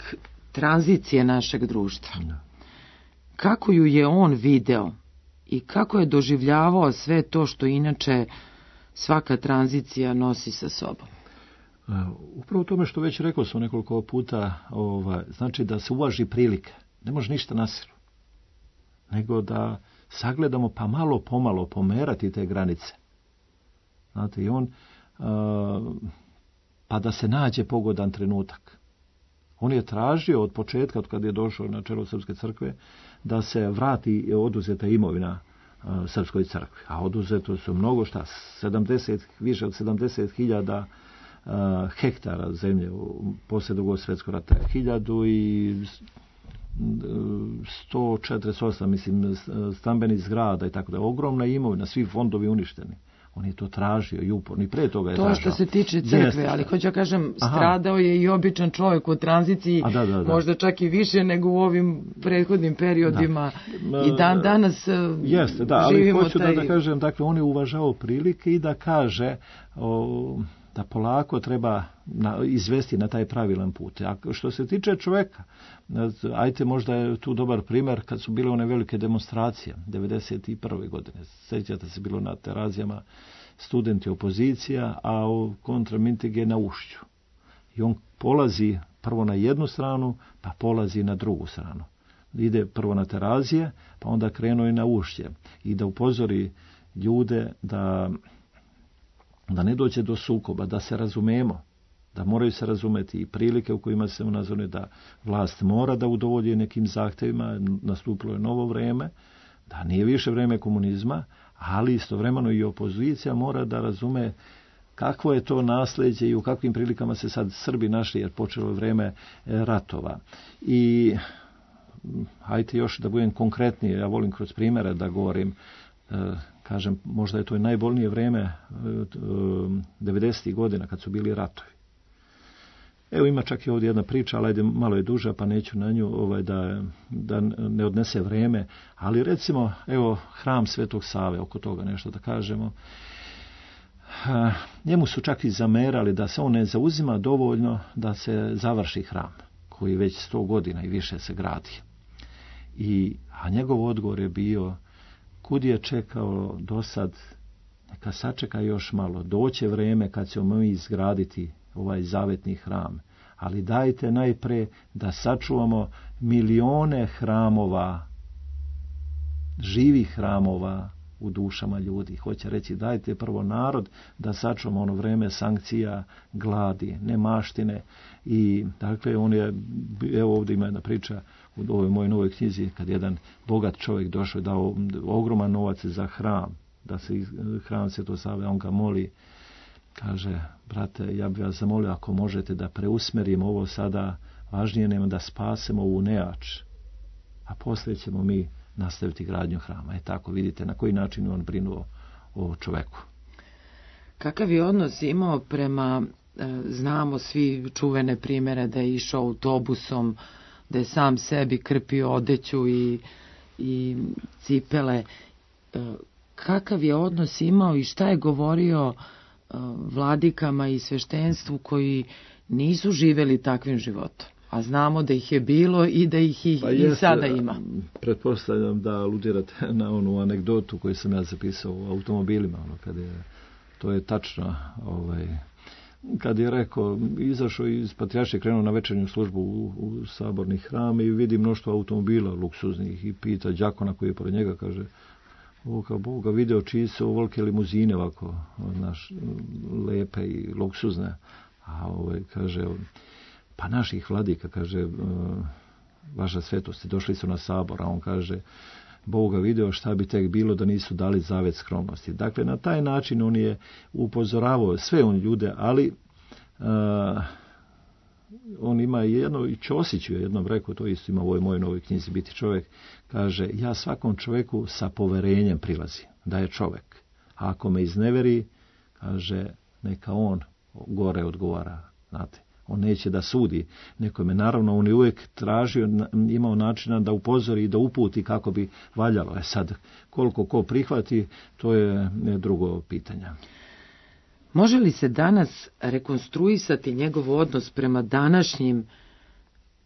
tranzicije našeg društva. Kako ju je on video i kako je doživljavao sve to što inače svaka tranzicija nosi sa sobom? Upravo tome što već rekao sam nekoliko puta, ovaj, znači da se uvaži prilike. Ne može ništa na silu. Nego da sagledamo pa malo pomalo pomerati te granice. Znate, i on, uh, pa da se nađe pogodan trenutak. On je tražio od početka, od kad je došao na čelo Srpske crkve, da se vrati oduzeta imovina uh, Srpskoj crkvi. A oduzeto su mnogo šta, sedamdeset, više od sedamdeset hiljada uh, hektara zemlje u poslije Drugog svjetskog rata. Hiljadu i sto četrdeset osam, mislim, stambenih zgrada i tako da. Ogromna imovina, svi fondovi uništeni. On je to tražio i uporno i pre toga je to tražio. To što se tiče crkve, Jeste. ali hoću ja kažem, stradao Aha. je i običan čovjek u tranziciji, da, da, da. možda čak i više nego u ovim prethodnim periodima da. i dan danas Jeste, da, živimo ali hoću taj... da, da kažem, dakle, on je uvažao prilike i da kaže o, da polako treba na, izvesti na taj pravilan put. A što se tiče čovjeka, ajte, možda je tu dobar primjer kad su bile one velike demonstracije devedeset prve godine. Sjećate se, bilo na Terazijama, studenti opozicija, a u kontramintige na Ušću. I on polazi prvo na jednu stranu, pa polazi na drugu stranu. Ide prvo na Terazije, pa onda krenuo i na Ušće. I da upozori ljude da, da ne dođe do sukoba, da se razumemo. Da moraju se razumeti i prilike u kojima se nazvane da vlast mora da udovolji nekim zahtjevima, nastupilo je novo vrijeme, da nije više vrijeme komunizma, ali istovremeno i opozicija mora da razume kakvo je to nasljeđe i u kakvim prilikama se sad Srbi našli, jer počelo je vrijeme ratova. I hajte još da budem konkretnije, ja volim kroz primjere da govorim, kažem, možda je to i najbolnije vrijeme devedesetih godina kad su bili ratovi. Evo, ima čak i ovdje jedna priča, ali ajde, malo je duža, pa neću na nju ovaj, da, da ne odnese vrijeme. Ali recimo, evo, hram Svetog Save, oko toga nešto da kažemo. A, njemu su čak i zamerali da se on ne zauzima dovoljno da se završi hram, koji već sto godina i više se gradi. I, a njegov odgovor je bio, kud je čekao do sad, neka sačeka još malo, doće vrijeme kad ćemo mi izgraditi ovaj zavetni hram, ali dajte najpre da sačuvamo milione hramova, živih hramova u dušama ljudi. Hoće reći, dajte prvo narod da sačuvamo ono vrijeme sankcija, gladi, nemaštine. I dakle, on je, evo ovdje ima jedna priča u ovoj mojoj novoj knjizi, kad jedan bogat čovjek došao i dao ogroman novac za hram, da se hram Svetog Save, on ga moli, kaže, brate, ja bih vas zamolio ako možete da preusmerimo ovo sada, važnije nema da spasemo ovu nejač, a poslije ćemo mi nastaviti gradnju hrama. E tako, vidite na koji način on brinuo o čoveku. Kakav je odnos imao prema, znamo svi čuvene primjere da je išao autobusom, da je sam sebi krpio odeću i, i cipele. Kakav je odnos imao i šta je govorio vladikama i sveštenstvu koji nisu živjeli takvim životom, a znamo da ih je bilo i da ih i, pa i jest, sada ima. Pretpostavljam da aludirate na onu anegdotu koju sam ja zapisao u automobilima, ono, kad je, to je tačno, ovaj, kad je rekao, izašao iz Patrijaršije, krenuo na večernju službu u, u saborni hram i vidi mnoštvo automobila luksuznih i pita đakona koji je pored njega, kaže, Boga, Boga, video čiji su ovolike limuzine ovako, naš, lepe i luksuzne. A ovaj, kaže, pa naših vladika, kaže, vaša svetosti, došli su na sabor, a on kaže, Boga video šta bi tek bilo da nisu dali zavet skromnosti. Dakle, na taj način on je upozoravao sve on ljude, ali uh, on ima jedno, i Ćosić je jednom rekao, to isto ima u ovoj mojoj novoj knjizi Biti čovjek, kaže, ja svakom čovjeku sa poverenjem prilazim, da je čovjek. A ako me izneveri, kaže, neka on gore odgovara, znate. On neće da sudi nekome. Naravno, on je uvijek tražio, imao načina da upozori i da uputi kako bi valjalo. E sad, koliko ko prihvati, to je drugo pitanje. Može li se danas rekonstruisati njegov odnos prema današnjim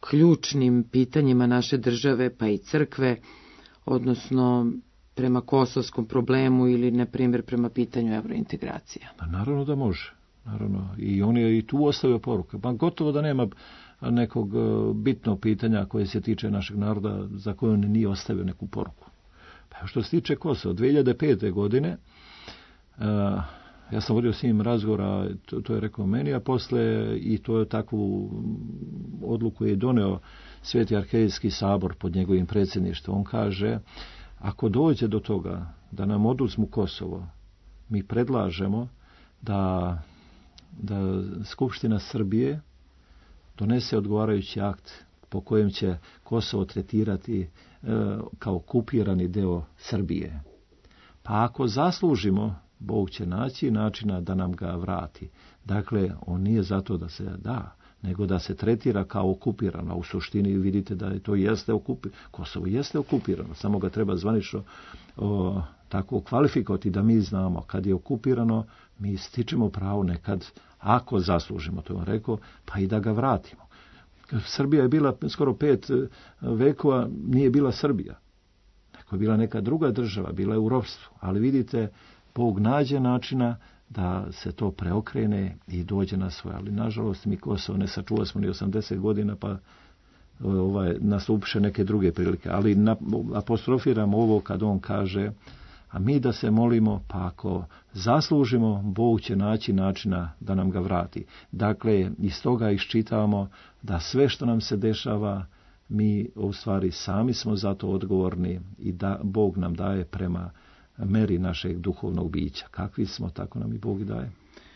ključnim pitanjima naše države, pa i crkve, odnosno prema kosovskom problemu ili, na primjer, prema pitanju evrointegracija? Pa naravno da može. Naravno. I on je i tu ostavio poruke. Pa gotovo da nema nekog bitnog pitanja koje se tiče našeg naroda za koje on nije ostavio neku poruku. Pa što se tiče Kosova, dvije hiljade pete. godine, uh, ja sam vodio s njim razgovora, to, to je rekao meni, a posle i to je takvu odluku je doneo Sveti arhejski sabor pod njegovim predsjedništvom. On kaže, ako dođe do toga da nam oduzmu Kosovo, mi predlažemo da, da Skupština Srbije donese odgovarajući akt po kojem će Kosovo tretirati e, kao okupirani deo Srbije. Pa ako zaslužimo, Bog će naći načina da nam ga vrati. Dakle, on nije zato da se da, nego da se tretira kao okupirano. U suštini vidite da je to jeste okupirano. Kosovo jeste okupirano, samo ga treba zvanično o, tako kvalifikovati da mi znamo. Kad je okupirano, mi stičemo pravo nekad, ako zaslužimo, to vam rekao, pa i da ga vratimo. Srbija je bila skoro pet vekova, nije bila Srbija. Neko je bila neka druga država, bila je u ropstvu. Ali vidite, Bog nađe načina da se to preokrene i dođe na svoje. Ali nažalost mi Kosovo ne sačuva smo ni osamdeset godina, pa ovaj, nastupiše neke druge prilike. Ali na, apostrofiram ovo kad on kaže, a mi da se molimo, pa ako zaslužimo, Bog će naći načina da nam ga vrati. Dakle, iz toga iščitavamo da sve što nam se dešava, mi u stvari sami smo za to odgovorni i da Bog nam daje prema meri našeg duhovnog bića. Kakvi smo, tako nam i Bog daje.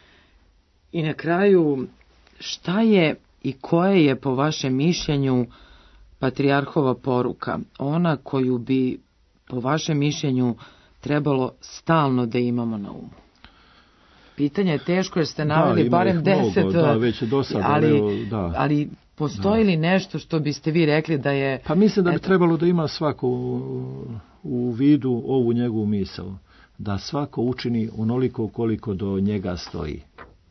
I na kraju, šta je i koje je po vašem mišljenju patrijarhova poruka? Ona koju bi po vašem mišljenju trebalo stalno da imamo na umu? Pitanje je teško jer ste naveli da, barem deset, mnogo, da, već je dosad, ali, da. ali postoji da. li nešto što biste vi rekli da je... Pa mislim da bi eto, trebalo da ima svako u, u vidu ovu njegovu misao, da svako učini onoliko koliko do njega stoji.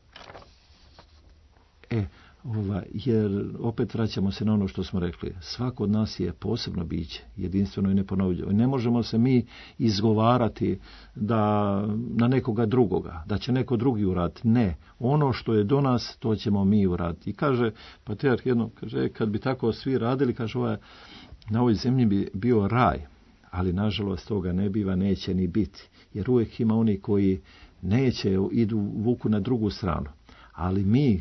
E, ova, jer opet vraćamo se na ono što smo rekli. Svako od nas je posebno biće, jedinstveno i neponovljivo. Ne možemo se mi izgovarati da na nekoga drugoga, da će neko drugi uraditi. Ne, ono što je do nas, to ćemo mi uraditi. I kaže patrijarh jedno, kaže, kad bi tako svi radili, kaže, ovaj, na ovoj zemlji bi bio raj, ali nažalost toga ne biva, neće ni biti. Jer uvijek ima oni koji neće, idu vuku na drugu stranu. Ali mi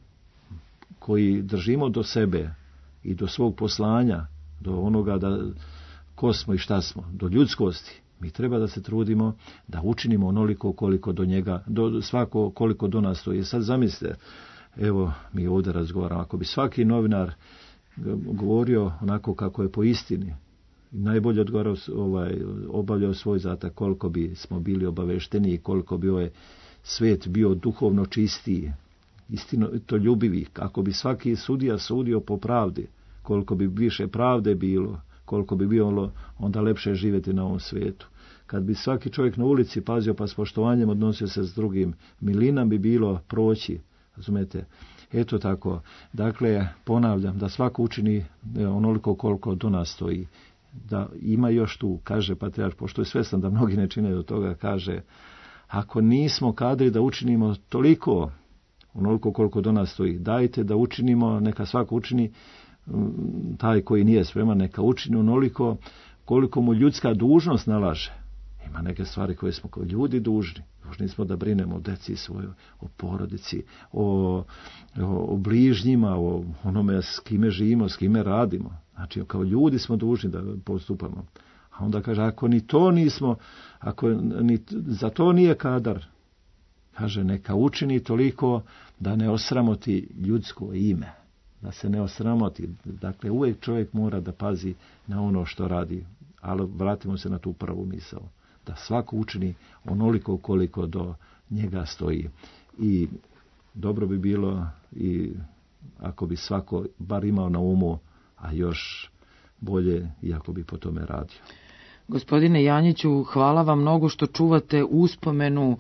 koji držimo do sebe i do svog poslanja, do onoga da ko smo i šta smo, do ljudskosti, mi treba da se trudimo da učinimo onoliko koliko do njega, do svako koliko do nas stoji. Sad zamislite, evo mi ovdje razgovaramo, ako bi svaki novinar govorio onako kako je po istini, najbolje odgovarao, ovaj, obavljao svoj zatak, koliko bi smo bili obavešteni i koliko bi ovaj svijet bio duhovno čistiji, istino to ljubivi, ako bi svaki sudija sudio po pravdi, koliko bi više pravde bilo, koliko bi bilo onda lepše živjeti na ovom svijetu. Kad bi svaki čovjek na ulici pazio pa s poštovanjem odnosio se s drugim, milina bi bilo proći, razumete? Eto tako. Dakle, ponavljam, da svako učini onoliko koliko do nas stoji. Da ima još tu, kaže patrijarh, pošto je svjestan da mnogi ne čine do toga, kaže, ako nismo kadri da učinimo toliko, onoliko koliko do nas stoji, dajte da učinimo, neka svako učini, taj koji nije spreman, neka učini onoliko koliko mu ljudska dužnost nalaže. Ima neke stvari koje smo kao ljudi dužni. Dužni smo da brinemo o deci svojoj, o porodici, o, o, o bližnjima, o onome s kime živimo, s kime radimo. Znači, kao ljudi smo dužni da postupamo. A onda kaže, ako ni to nismo, ako ni za to nije kadar, kaže, neka učini toliko da ne osramoti ljudsko ime. Da se ne osramoti. Dakle, uvijek čovjek mora da pazi na ono što radi. Ali vratimo se na tu prvu misao. Da svako učini onoliko koliko do njega stoji. I dobro bi bilo i ako bi svako bar imao na umu, a još bolje i ako bi po tome radio. Gospodine Janjiću, hvala vam mnogo što čuvate uspomenu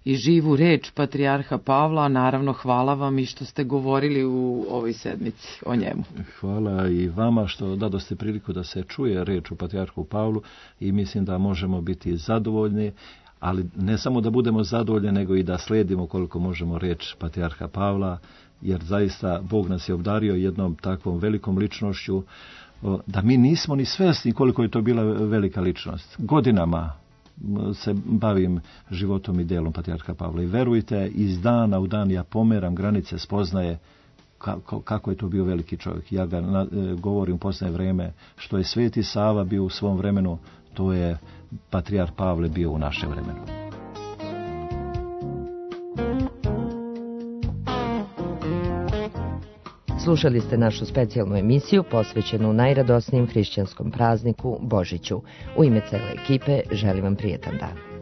i živu reč patrijarha Pavla, naravno hvala vam i što ste govorili u ovoj sedmici o njemu. Hvala i vama što dadoste priliku da se čuje reč u patrijarhu Pavlu i mislim da možemo biti zadovoljni, ali ne samo da budemo zadovoljni, nego i da slijedimo koliko možemo reč patrijarha Pavla, jer zaista Bog nas je obdario jednom takvom velikom ličnošću, da mi nismo ni svjesni koliko je to bila velika ličnost. Godinama se bavim životom i delom patrijarha Pavla i verujte, iz dana u dan ja pomeram granice spoznaje kako, kako je to bio veliki čovjek. Ja ga na, govorim u posljednje vrijeme, što je Sveti Sava bio u svom vremenu, to je patrijarh Pavle bio u našem vremenu. Slušali ste našu specijalnu emisiju posvećenu najradosnijem hrišćanskom prazniku Božiću. U ime cele ekipe želim vam prijetan dan.